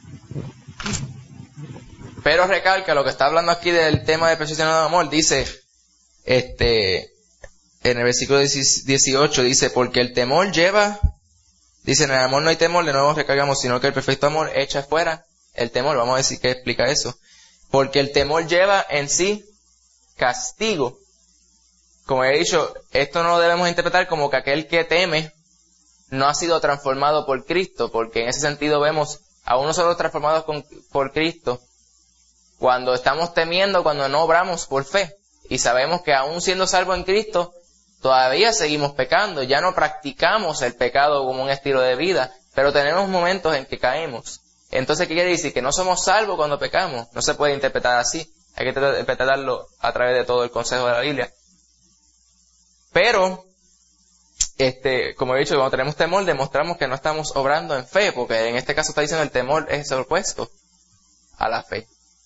Pero recalca lo que está hablando aquí del tema de perfeccionado de amor, dice, este, en el versículo dieciocho, dice, porque el temor lleva, dice, en el amor no hay temor, de nuevo recargamos, sino que el perfecto amor echa fuera el temor. Vamos a decir qué explica eso. Porque el temor lleva en sí castigo. Como he dicho, esto no lo debemos interpretar como que aquel que teme no ha sido transformado por Cristo, porque en ese sentido vemos a unos solo transformados con, por Cristo cuando estamos temiendo, cuando no obramos por fe, y sabemos que aún siendo salvos en Cristo, todavía seguimos pecando, ya no practicamos el pecado como un estilo de vida, pero tenemos momentos en que caemos. Entonces, ¿qué quiere decir? Que no somos salvos cuando pecamos. No se puede interpretar así, hay que interpretarlo a través de todo el consejo de la Biblia. Pero, este, como he dicho, cuando tenemos temor, demostramos que no estamos obrando en fe, porque en este caso está diciendo el temor es el opuesto a la fe.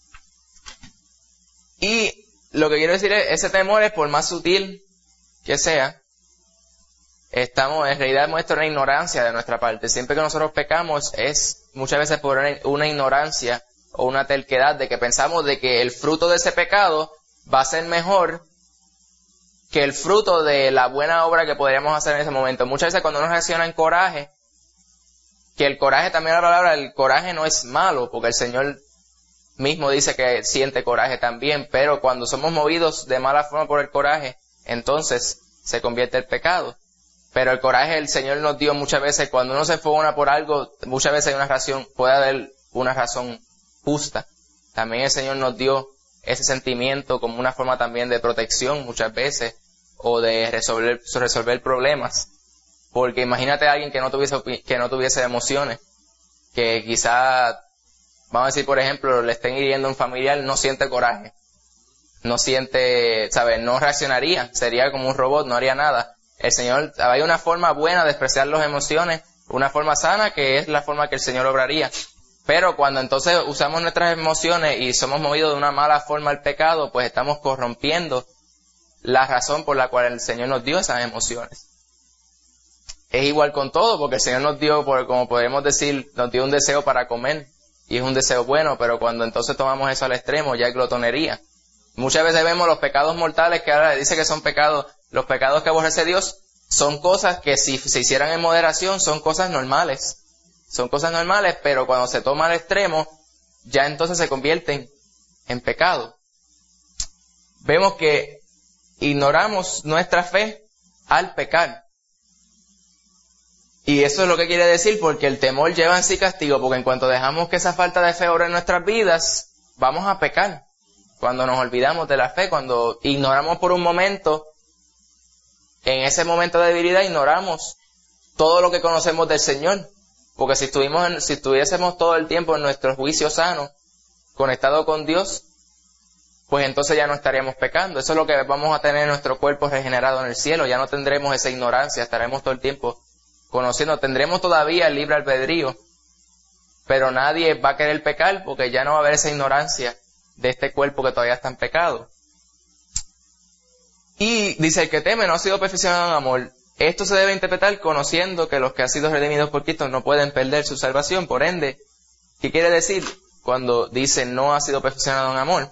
Y lo que quiero decir es, ese temor es, por más sutil que sea, estamos, en realidad muestra una ignorancia de nuestra parte. Siempre que nosotros pecamos es muchas veces por una, una ignorancia o una terquedad de que pensamos de que el fruto de ese pecado va a ser mejor que el fruto de la buena obra que podríamos hacer en ese momento. Muchas veces cuando uno reacciona en coraje, que el coraje también la palabra, el coraje no es malo, porque el Señor mismo dice que siente coraje también, pero cuando somos movidos de mala forma por el coraje, entonces se convierte en pecado. Pero el coraje el Señor nos dio muchas veces, cuando uno se enfogona por algo, muchas veces hay una razón, puede haber una razón justa. También el Señor nos dio ese sentimiento como una forma también de protección muchas veces, o de resolver, resolver problemas. Porque imagínate a alguien que no tuviese, que no tuviese emociones, que quizá, vamos a decir por ejemplo, le estén hiriendo a un familiar, no siente coraje, no siente, ¿sabes? No reaccionaría, sería como un robot, no haría nada. El Señor, hay una forma buena de expresar las emociones, una forma sana que es la forma que el Señor obraría. Pero cuando entonces usamos nuestras emociones y somos movidos de una mala forma al pecado, pues estamos corrompiendo la razón por la cual el Señor nos dio esas emociones. Es igual con todo, porque el Señor nos dio, por, como podemos decir, nos dio un deseo para comer, y es un deseo bueno, pero cuando entonces tomamos eso al extremo, ya es glotonería. Muchas veces vemos los pecados mortales que ahora dice que son pecados, los pecados que aborrece Dios, son cosas que si se hicieran en moderación, son cosas normales. Son cosas normales, pero cuando se toma al extremo, ya entonces se convierten en pecado. Vemos que ignoramos nuestra fe al pecar. Y eso es lo que quiere decir, porque el temor lleva en sí castigo, porque en cuanto dejamos que esa falta de fe obre en nuestras vidas, vamos a pecar. Cuando nos olvidamos de la fe, cuando ignoramos por un momento en ese momento de debilidad ignoramos todo lo que conocemos del Señor. Porque si estuvimos en, si estuviésemos todo el tiempo en nuestro juicio sano, conectado con Dios, pues entonces ya no estaríamos pecando. Eso es lo que vamos a tener en nuestro cuerpo regenerado en el cielo. Ya no tendremos esa ignorancia, estaremos todo el tiempo conociendo. Tendremos todavía el libre albedrío, pero nadie va a querer pecar porque ya no va a haber esa ignorancia de este cuerpo que todavía está en pecado. Y dice, el que teme no ha sido perfeccionado en amor. Esto se debe interpretar conociendo que los que han sido redimidos por Cristo no pueden perder su salvación. Por ende, ¿qué quiere decir cuando dice no ha sido perfeccionado en amor?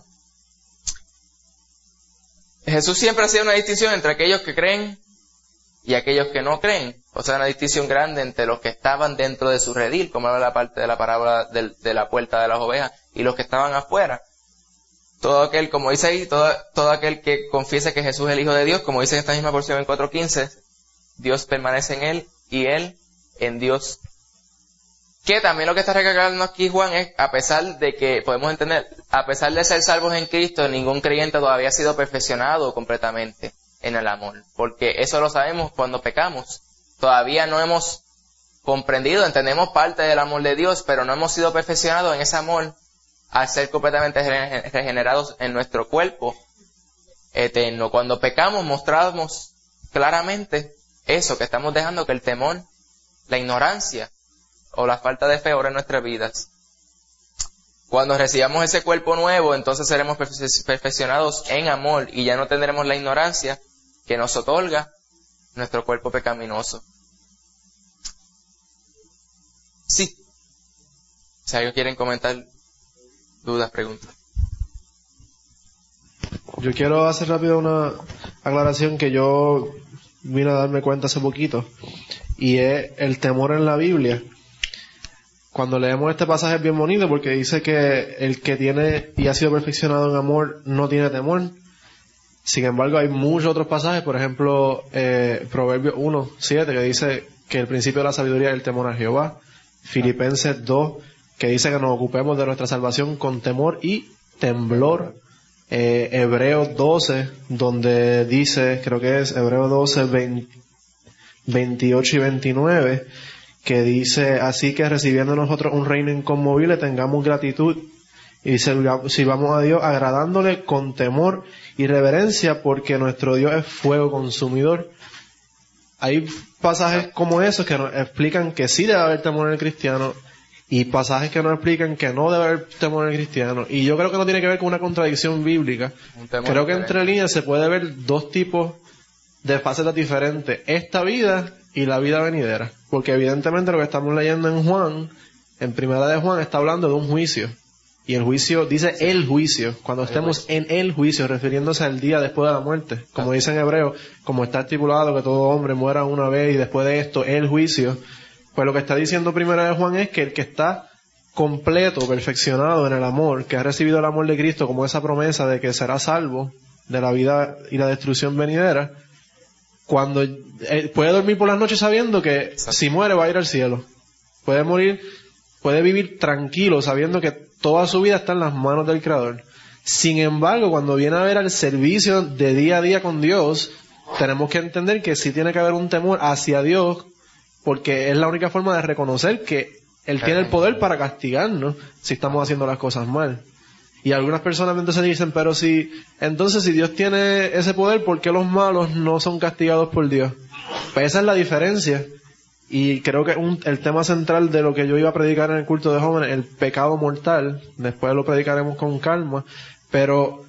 Jesús siempre hacía una distinción entre aquellos que creen y aquellos que no creen. O sea, una distinción grande entre los que estaban dentro de su redil, como era la parte de la parábola de, de la puerta de las ovejas, y los que estaban afuera. Todo aquel, como dice ahí, todo, todo aquel que confiese que Jesús es el Hijo de Dios, como dice en esta misma porción en cuatro quince, Dios permanece en él y él en Dios. Que también lo que está recalcando aquí Juan es, a pesar de que, podemos entender, a pesar de ser salvos en Cristo, ningún creyente todavía ha sido perfeccionado completamente en el amor. Porque eso lo sabemos cuando pecamos. Todavía no hemos comprendido, entendemos parte del amor de Dios, pero no hemos sido perfeccionados en ese amor al ser completamente regenerados en nuestro cuerpo eterno. Cuando pecamos mostramos claramente eso, que estamos dejando que el temor, la ignorancia o la falta de fe obra en nuestras vidas. Cuando recibamos ese cuerpo nuevo, entonces seremos perfe- perfeccionados en amor y ya no tendremos la ignorancia que nos otorga nuestro cuerpo pecaminoso. Sí. Si alguien quieren comentar dudas, preguntas. Yo quiero hacer rápido una aclaración que yo vine a darme cuenta hace poquito, y es el temor en la Biblia. Cuando leemos este pasaje es bien bonito porque dice que el que tiene y ha sido perfeccionado en amor no tiene temor. Sin embargo, hay muchos otros pasajes, por ejemplo, eh, Proverbios uno, siete, que dice que el principio de la sabiduría es el temor a Jehová. Filipenses dos, que dice que nos ocupemos de nuestra salvación con temor y temblor. Eh, Hebreos doce, donde dice, creo que es Hebreos doce, veinte, veintiocho y veintinueve, que dice, así que recibiendo nosotros un reino inconmovible, tengamos gratitud y sirvamos a Dios agradándole con temor y reverencia, porque nuestro Dios es fuego consumidor. Hay pasajes como esos que nos explican que sí debe haber temor en el cristiano, y pasajes que nos explican que no debe haber temor en el cristiano. Y yo creo que no tiene que ver con una contradicción bíblica. Creo que entre líneas se puede ver dos tipos de facetas diferentes: esta vida y la vida venidera. Porque evidentemente lo que estamos leyendo en Juan, en Primera de Juan, está hablando de un juicio. Y el juicio, dice sí. el juicio, cuando estemos en el juicio, refiriéndose al día después de la muerte. Como dice en Hebreo, como está estipulado que todo hombre muera una vez y después de esto, el juicio. Pues lo que está diciendo Primera de Juan es que el que está completo, perfeccionado en el amor, que ha recibido el amor de Cristo como esa promesa de que será salvo de la vida y la destrucción venidera, cuando eh, puede dormir por las noches sabiendo que Exacto. si muere va a ir al cielo. Puede morir, puede vivir tranquilo sabiendo que toda su vida está en las manos del Creador. Sin embargo, cuando viene a ver al servicio de día a día con Dios, tenemos que entender que sí tiene que haber un temor hacia Dios, porque es la única forma de reconocer que Él tiene el poder para castigarnos si estamos haciendo las cosas mal. Y algunas personas entonces dicen, pero si, entonces si Dios tiene ese poder, ¿por qué los malos no son castigados por Dios? Pues esa es la diferencia. Y creo que un, el tema central de lo que yo iba a predicar en el culto de jóvenes, el pecado mortal, después lo predicaremos con calma, pero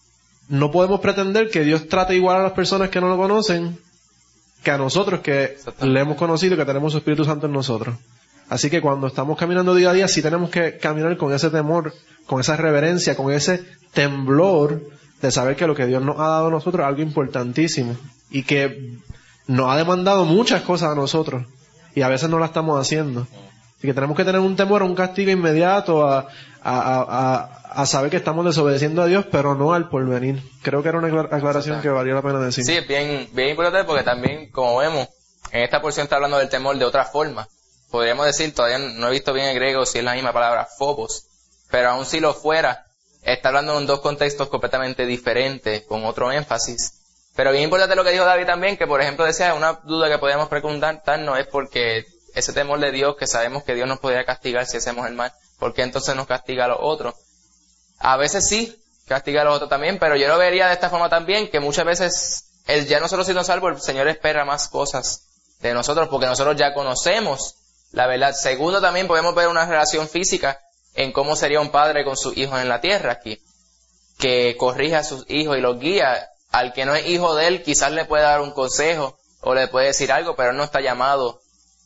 no podemos pretender que Dios trate igual a las personas que no lo conocen que a nosotros que le hemos conocido y que tenemos su Espíritu Santo en nosotros. Así que cuando estamos caminando día a día, sí tenemos que caminar con ese temor, con esa reverencia, con ese temblor de saber que lo que Dios nos ha dado a nosotros es algo importantísimo y que nos ha demandado muchas cosas a nosotros y a veces no la estamos haciendo. Así que tenemos que tener un temor, un castigo inmediato a, a, a, a, a saber que estamos desobedeciendo a Dios, pero no al porvenir. Creo que era una aclaración que valía la pena decir. Sí, es bien, bien importante porque también, como vemos, en esta porción está hablando del temor de otra forma. Podríamos decir, todavía no he visto bien el griego si es la misma palabra, phobos, pero aun si lo fuera, está hablando en dos contextos completamente diferentes, con otro énfasis. Pero bien importante lo que dijo David también, que por ejemplo decía, una duda que podemos preguntarnos es porque ese temor de Dios, que sabemos que Dios nos podría castigar si hacemos el mal, ¿por qué entonces nos castiga a los otros? A veces sí, castiga a los otros también, pero yo lo vería de esta forma también, que muchas veces, el ya nosotros siendo salvos, el Señor espera más cosas de nosotros, porque nosotros ya conocemos la verdad. Segundo, también podemos ver una relación física en cómo sería un padre con sus hijos en la tierra aquí, que corrige a sus hijos y los guía. Al que no es hijo de él, quizás le puede dar un consejo o le puede decir algo, pero él no está llamado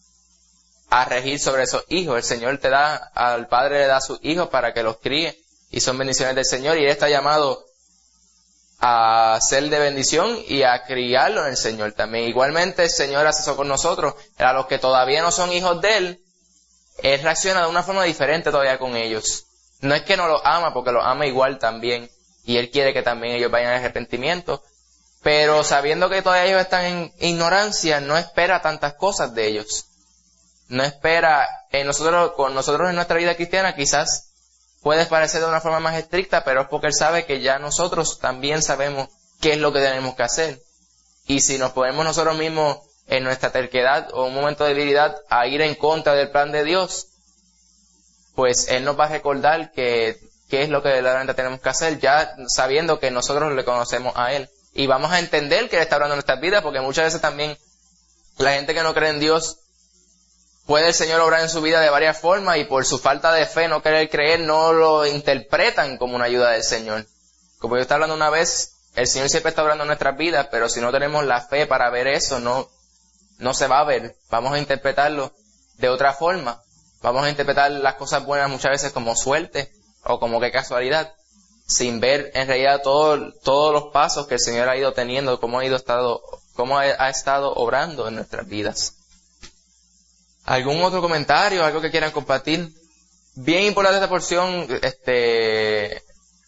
a regir sobre esos hijos. El Señor te da, al padre le da a sus hijos para que los críe y son bendiciones del Señor, y él está llamado a ser de bendición y a criarlo en el Señor también. Igualmente el Señor hace eso con nosotros. A los que todavía no son hijos de él, él reacciona de una forma diferente todavía con ellos. No es que no los ama, porque los ama igual también, y él quiere que también ellos vayan al arrepentimiento, pero sabiendo que todavía ellos están en ignorancia, no espera tantas cosas de ellos. No espera, en nosotros, con nosotros en nuestra vida cristiana quizás puede parecer de una forma más estricta, pero es porque él sabe que ya nosotros también sabemos qué es lo que tenemos que hacer. Y si nos ponemos nosotros mismos en nuestra terquedad o un momento de debilidad a ir en contra del plan de Dios, pues él nos va a recordar que qué es lo que verdaderamente tenemos que hacer, ya sabiendo que nosotros le conocemos a él. Y vamos a entender que él está hablando en nuestras vidas, porque muchas veces también la gente que no cree en Dios, puede el Señor obrar en su vida de varias formas, y por su falta de fe, no querer creer, no lo interpretan como una ayuda del Señor. Como yo estaba hablando una vez, el Señor siempre está obrando en nuestras vidas, pero si no tenemos la fe para ver eso, no, no se va a ver. Vamos a interpretarlo de otra forma. Vamos a interpretar las cosas buenas muchas veces como suerte, o como que casualidad, sin ver en realidad todo, todos los pasos que el Señor ha ido teniendo, cómo ha ido estado, cómo ha, ha estado obrando en nuestras vidas. ¿Algún otro comentario, algo que quieran compartir? Bien importante esta porción, este,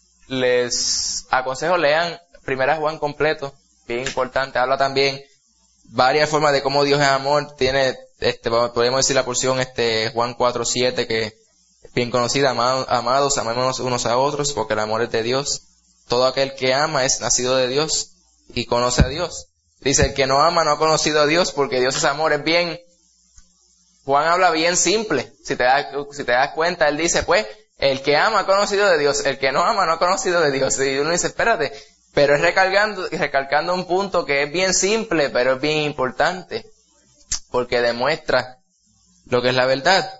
les aconsejo lean Primera Juan completo, bien importante. Habla también varias formas de cómo Dios es amor. Tiene, este, podemos decir la porción, este, Juan cuatro siete, que bien conocida: amados, amados, amémonos unos a otros, porque el amor es de Dios. Todo aquel que ama es nacido de Dios y conoce a Dios. Dice, el que no ama no ha conocido a Dios, porque Dios es amor. Es bien, Juan habla bien simple. Si te das, si te das cuenta, él dice, pues, el que ama ha conocido de Dios, el que no ama no ha conocido de Dios. Y uno dice, espérate, pero es recalcando, recalcando un punto que es bien simple, pero es bien importante, porque demuestra lo que es la verdad.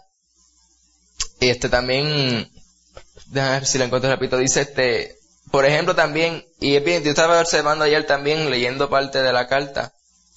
Y este también, déjame ver si lo encuentro rápido, dice este, por ejemplo también, y es bien, yo estaba observando ayer también, leyendo parte de la carta,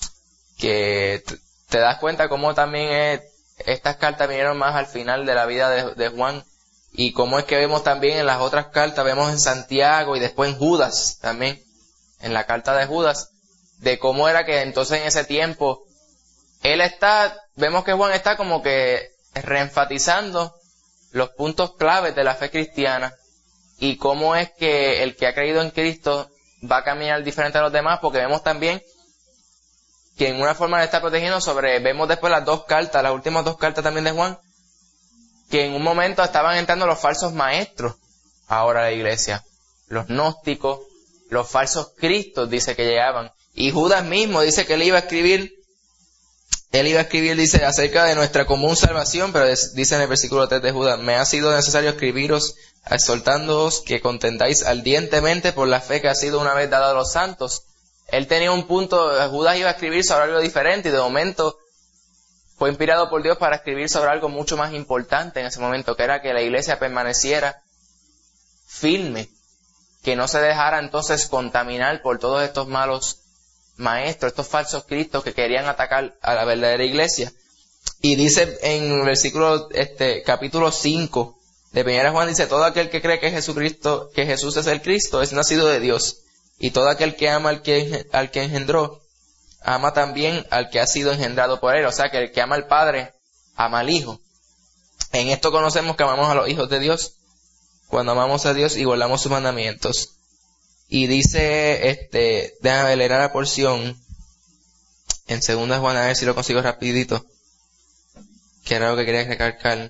que t- te das cuenta cómo también es, estas cartas vinieron más al final de la vida de, de Juan, y cómo es que vemos también en las otras cartas, vemos en Santiago y después en Judas también, en la carta de Judas, de cómo era que entonces en ese tiempo, él está, vemos que Juan está como que reenfatizando los puntos claves de la fe cristiana, y cómo es que el que ha creído en Cristo va a caminar diferente a los demás, porque vemos también que en una forma de estar protegido sobre, vemos después las dos cartas, las últimas dos cartas también de Juan, que en un momento estaban entrando los falsos maestros ahora a la iglesia, los gnósticos, los falsos cristos, dice que llegaban, y Judas mismo dice que él iba a escribir Él iba a escribir, dice, acerca de nuestra común salvación, pero dice en el versículo tres de Judas, me ha sido necesario escribiros, exhortándoos que contendáis ardientemente por la fe que ha sido una vez dada a los santos. Él tenía un punto, Judas iba a escribir sobre algo diferente, y de momento fue inspirado por Dios para escribir sobre algo mucho más importante en ese momento, que era que la iglesia permaneciera firme, que no se dejara entonces contaminar por todos estos malos maestros, estos falsos cristos que querían atacar a la verdadera iglesia. Y dice en el versículo, este, capítulo cinco de Primera Juan, dice, todo aquel que cree que Jesucristo, que Jesús es el Cristo, es nacido de Dios, y todo aquel que ama al que, al que engendró, ama también al que ha sido engendrado por él. O sea que el que ama al Padre, ama al Hijo. En esto conocemos que amamos a los hijos de Dios, cuando amamos a Dios y guardamos sus mandamientos. Y dice, este, déjame leer la porción en Segunda Juan, a ver si lo consigo rapidito, que era lo que quería recalcar.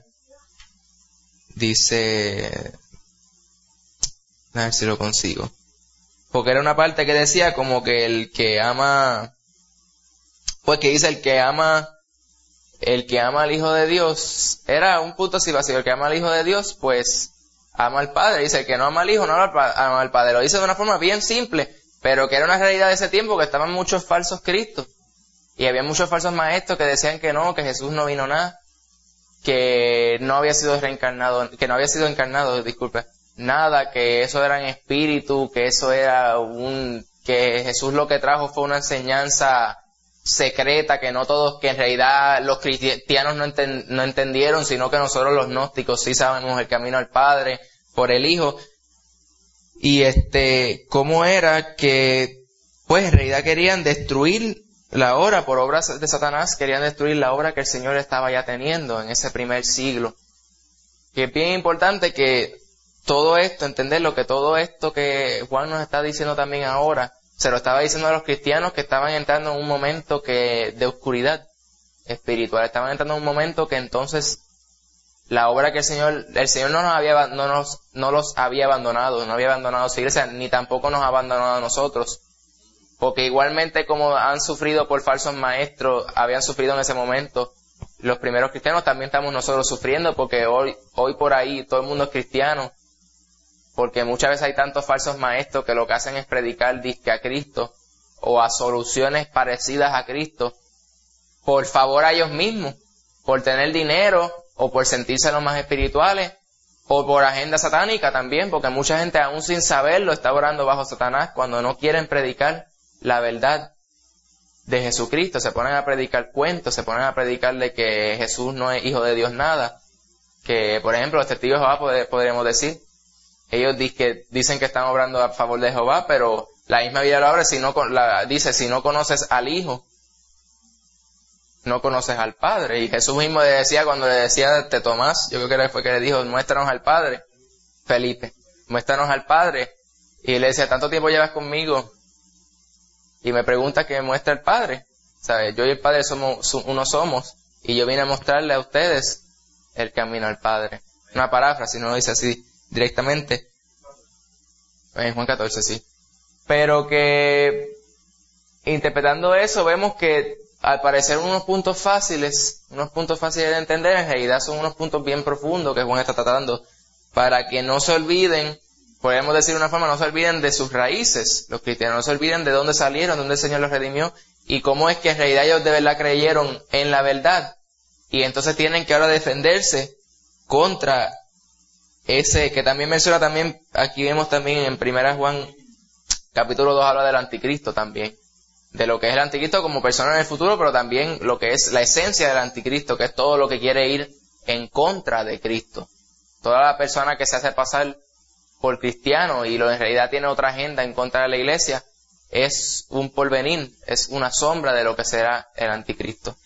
Dice, a ver si lo consigo. porque era una parte que decía como que el que ama, pues que dice el que ama, el que ama al Hijo de Dios, era un punto así vacío, el que ama al Hijo de Dios, pues ama al Padre. Dice, el que no ama al Hijo, no ama al Padre. Lo dice de una forma bien simple, pero que era una realidad de ese tiempo, que estaban muchos falsos cristos. Y había muchos falsos maestros que decían que no, que Jesús no vino nada, que no había sido reencarnado, que no había sido encarnado, disculpe, nada, que eso era en espíritu, que eso era un, que Jesús lo que trajo fue una enseñanza secreta, que no todos, que en realidad los cristianos no, enten, no entendieron, sino que nosotros los gnósticos sí sabemos el camino al Padre por el Hijo. Y este, cómo era que, pues en realidad querían destruir la obra, por obras de Satanás, querían destruir la obra que el Señor estaba ya teniendo en ese primer siglo. Y es bien importante que todo esto, entenderlo, que todo esto que Juan nos está diciendo también ahora, se lo estaba diciendo a los cristianos que estaban entrando en un momento que de oscuridad espiritual, estaban entrando en un momento que entonces la obra que el Señor, el Señor no nos había, no nos, no los había abandonado, no había abandonado su iglesia, ni tampoco nos ha abandonado a nosotros. Porque igualmente como han sufrido por falsos maestros, habían sufrido en ese momento los primeros cristianos, también estamos nosotros sufriendo, porque hoy, hoy por ahí todo el mundo es cristiano, porque muchas veces hay tantos falsos maestros que lo que hacen es predicar disque a Cristo, o a soluciones parecidas a Cristo, por favor a ellos mismos, por tener dinero, o por sentirse los más espirituales, o por agenda satánica también, porque mucha gente aún sin saberlo está orando bajo Satanás cuando no quieren predicar la verdad de Jesucristo. Se ponen a predicar cuentos, se ponen a predicar de que Jesús no es hijo de Dios nada, que por ejemplo los testigos de Jehová podríamos decir, ellos dicen que están obrando a favor de Jehová, pero la misma Biblia lo habla, si no, la, dice, si no conoces al Hijo, no conoces al Padre. Y Jesús mismo le decía, cuando le decía a Tomás, yo creo que fue que le dijo, muéstranos al Padre, Felipe, muéstranos al Padre. Y él le decía, tanto tiempo llevas conmigo y me pregunta que me muestre al Padre. ¿Sabes? Yo y el Padre somos uno somos, y yo vine a mostrarle a ustedes el camino al Padre. Una paráfrasis, no lo dice así directamente. En Juan catorce, sí. Pero que, interpretando eso, vemos que al parecer unos puntos fáciles, unos puntos fáciles de entender, en realidad son unos puntos bien profundos que Juan está tratando, para que no se olviden, podemos decir de una forma, no se olviden de sus raíces, los cristianos no se olviden de dónde salieron, dónde el Señor los redimió, y cómo es que en realidad ellos de verdad creyeron en la verdad, y entonces tienen que ahora defenderse contra ese, que también menciona también, aquí vemos también en primera Juan capítulo dos habla del anticristo también, de lo que es el anticristo como persona en el futuro, pero también lo que es la esencia del anticristo, que es todo lo que quiere ir en contra de Cristo. Toda la persona que se hace pasar por cristiano y lo en realidad tiene otra agenda en contra de la iglesia, es un porvenir, es una sombra de lo que será el anticristo.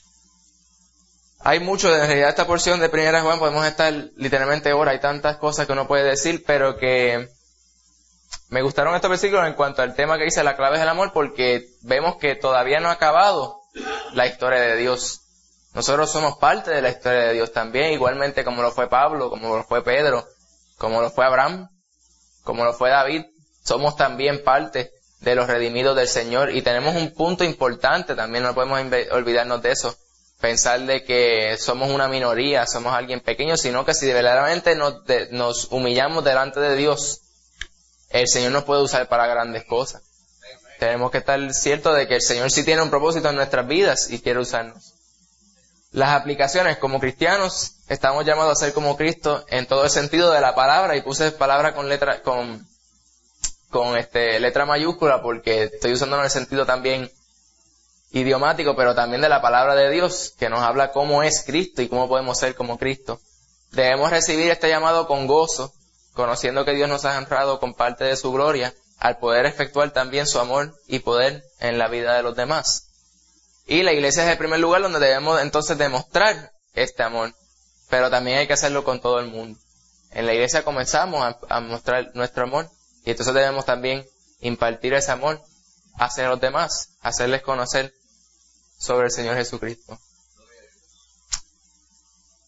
Hay mucho, en realidad esta porción de primera Juan podemos estar literalmente horas, hay tantas cosas que uno puede decir, pero que me gustaron estos versículos en cuanto al tema que dice la clave es el amor, porque vemos que todavía no ha acabado la historia de Dios. Nosotros somos parte de la historia de Dios también, igualmente como lo fue Pablo, como lo fue Pedro, como lo fue Abraham, como lo fue David. Somos también parte de los redimidos del Señor, y tenemos un punto importante también, no podemos olvidarnos de eso, pensar de que somos una minoría, somos alguien pequeño, sino que si verdaderamente nos, de, nos humillamos delante de Dios, el Señor nos puede usar para grandes cosas. Tenemos que estar ciertos de que el Señor sí tiene un propósito en nuestras vidas y quiere usarnos. Las aplicaciones como cristianos, estamos llamados a ser como Cristo en todo el sentido de la palabra, y puse palabra con letra, con, con este, letra mayúscula porque estoy usando en el sentido también idiomático, pero también de la palabra de Dios, que nos habla cómo es Cristo y cómo podemos ser como Cristo. Debemos recibir este llamado con gozo, conociendo que Dios nos ha honrado con parte de su gloria, al poder efectuar también su amor y poder en la vida de los demás. Y la iglesia es el primer lugar donde debemos entonces demostrar este amor, pero también hay que hacerlo con todo el mundo. En la iglesia comenzamos a, a mostrar nuestro amor, y entonces debemos también impartir ese amor hacia los demás, hacerles conocer sobre el Señor Jesucristo.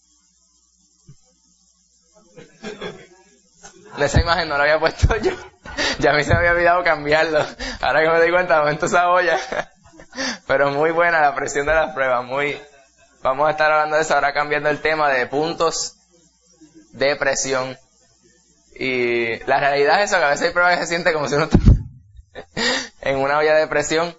Esa imagen no la había puesto yo. Ya a mí se me había olvidado cambiarlo. Ahora que me doy cuenta, momento esa olla. Pero muy buena la presión de las pruebas, muy... Vamos a estar hablando de eso ahora, cambiando el tema de puntos de presión. Y la realidad es eso, que a veces hay pruebas que se siente como si uno está en una olla de presión.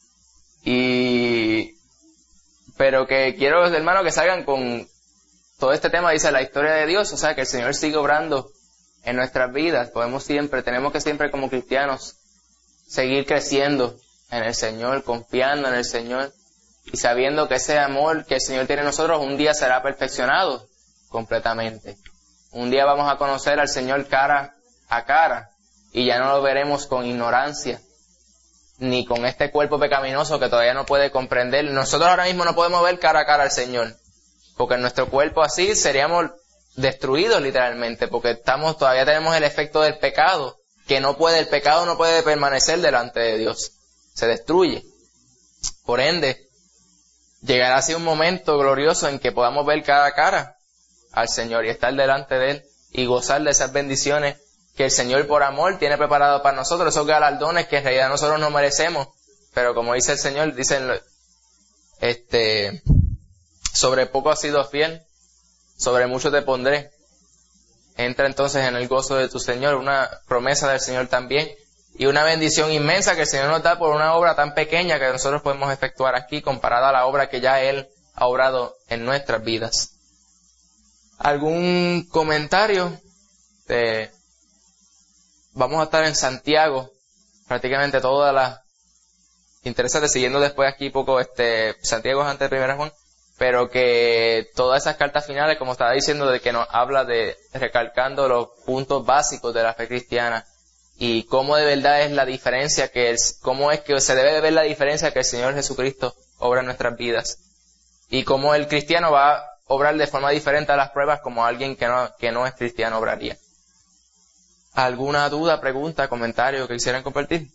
Y... Pero que quiero, hermano, que salgan con todo este tema, dice la historia de Dios, o sea, que el Señor sigue obrando en nuestras vidas. Podemos siempre, tenemos que siempre como cristianos seguir creciendo en el Señor, confiando en el Señor y sabiendo que ese amor que el Señor tiene en nosotros un día será perfeccionado completamente. Un día vamos a conocer al Señor cara a cara y ya no lo veremos con ignorancia ni con este cuerpo pecaminoso que todavía no puede comprender. Nosotros ahora mismo no podemos ver cara a cara al Señor, porque en nuestro cuerpo así seríamos destruidos literalmente, porque estamos, todavía tenemos el efecto del pecado, que no puede, el pecado no puede permanecer delante de Dios, se destruye. Por ende, llegará así un momento glorioso en que podamos ver cara a cara al Señor y estar delante de Él y gozar de esas bendiciones que el Señor por amor tiene preparado para nosotros, esos galardones que en realidad nosotros no merecemos, pero como dice el Señor, dicen, este, sobre poco has sido fiel, sobre mucho te pondré. Entra entonces en el gozo de tu Señor, una promesa del Señor también, y una bendición inmensa que el Señor nos da por una obra tan pequeña que nosotros podemos efectuar aquí, comparada a la obra que ya Él ha obrado en nuestras vidas. ¿Algún comentario? De... Vamos a estar en Santiago, prácticamente todas las... Interesante, siguiendo después aquí poco, este, Santiago es antes de Primera Juan, pero que todas esas cartas finales, como estaba diciendo, de que nos habla de, recalcando los puntos básicos de la fe cristiana, y cómo de verdad es la diferencia que es, cómo es que se debe de ver la diferencia que el Señor Jesucristo obra en nuestras vidas, y cómo el cristiano va a obrar de forma diferente a las pruebas como alguien que no, que no es cristiano obraría. ¿Alguna duda, pregunta, comentario que quisieran compartir?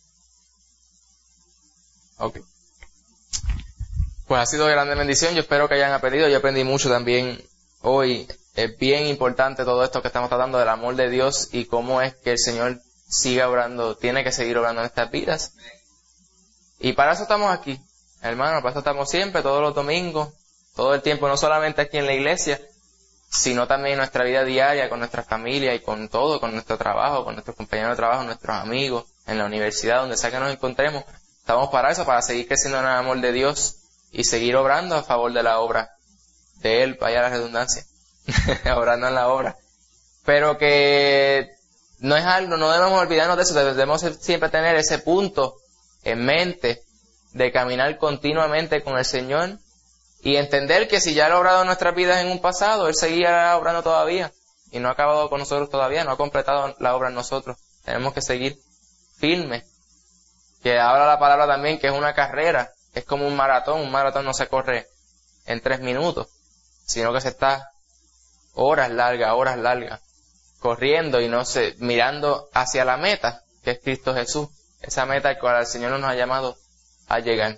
Ok. Pues ha sido de grande bendición, yo espero que hayan aprendido, yo aprendí mucho también hoy. Es bien importante todo esto que estamos tratando del amor de Dios y cómo es que el Señor sigue obrando, tiene que seguir obrando en estas vidas. Y para eso estamos aquí, hermano, para eso estamos siempre, todos los domingos, todo el tiempo, no solamente aquí en la iglesia, sino también en nuestra vida diaria, con nuestra familia y con todo, con nuestro trabajo, con nuestros compañeros de trabajo, nuestros amigos, en la universidad, donde sea que nos encontremos. Estamos para eso, para seguir creciendo en el amor de Dios y seguir obrando a favor de la obra de Él, vaya la redundancia, obrando en la obra. Pero que no es algo, no debemos olvidarnos de eso, debemos siempre tener ese punto en mente de caminar continuamente con el Señor y entender que si ya Él ha obrado en nuestras vidas en un pasado, Él seguirá obrando todavía y no ha acabado con nosotros todavía, no ha completado la obra en nosotros. Tenemos que seguir firmes. Que habla la palabra también que es una carrera, es como un maratón, un maratón no se corre en tres minutos, sino que se está horas largas, horas largas, corriendo y no sé, mirando hacia la meta, que es Cristo Jesús, esa meta al cual el Señor nos ha llamado a llegar.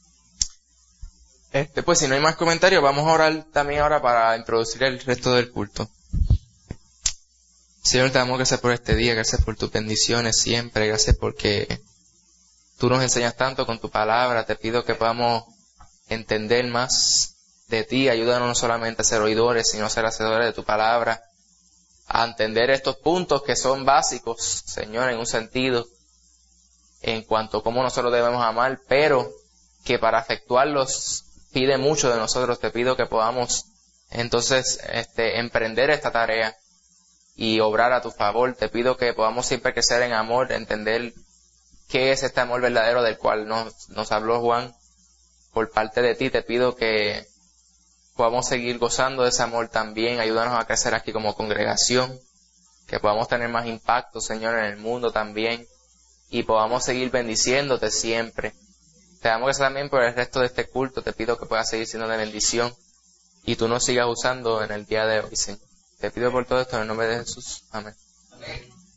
Este, pues si no hay más comentarios, vamos a orar también ahora para introducir el resto del culto. Señor, te damos gracias por este día, gracias por tus bendiciones siempre, gracias porque tú nos enseñas tanto con tu palabra. Te pido que podamos entender más de ti, ayúdanos no solamente a ser oidores, sino a ser hacedores de tu palabra, a entender estos puntos que son básicos, Señor, en un sentido, en cuanto a cómo nosotros debemos amar, pero que para efectuarlos pide mucho de nosotros. Te pido que podamos entonces este, emprender esta tarea y obrar a tu favor. Te pido que podamos siempre crecer en amor, entender qué es este amor verdadero del cual nos, nos habló Juan por parte de ti. Te pido que podamos seguir gozando de ese amor también. Ayúdanos a crecer aquí como congregación, que podamos tener más impacto, Señor, en el mundo también, y podamos seguir bendiciéndote siempre. Te damos gracias también por el resto de este culto. Te pido que puedas seguir siendo de bendición y tú nos sigas usando en el día de hoy, Señor. Te pido por todo esto en el nombre de Jesús. Amén. Amén.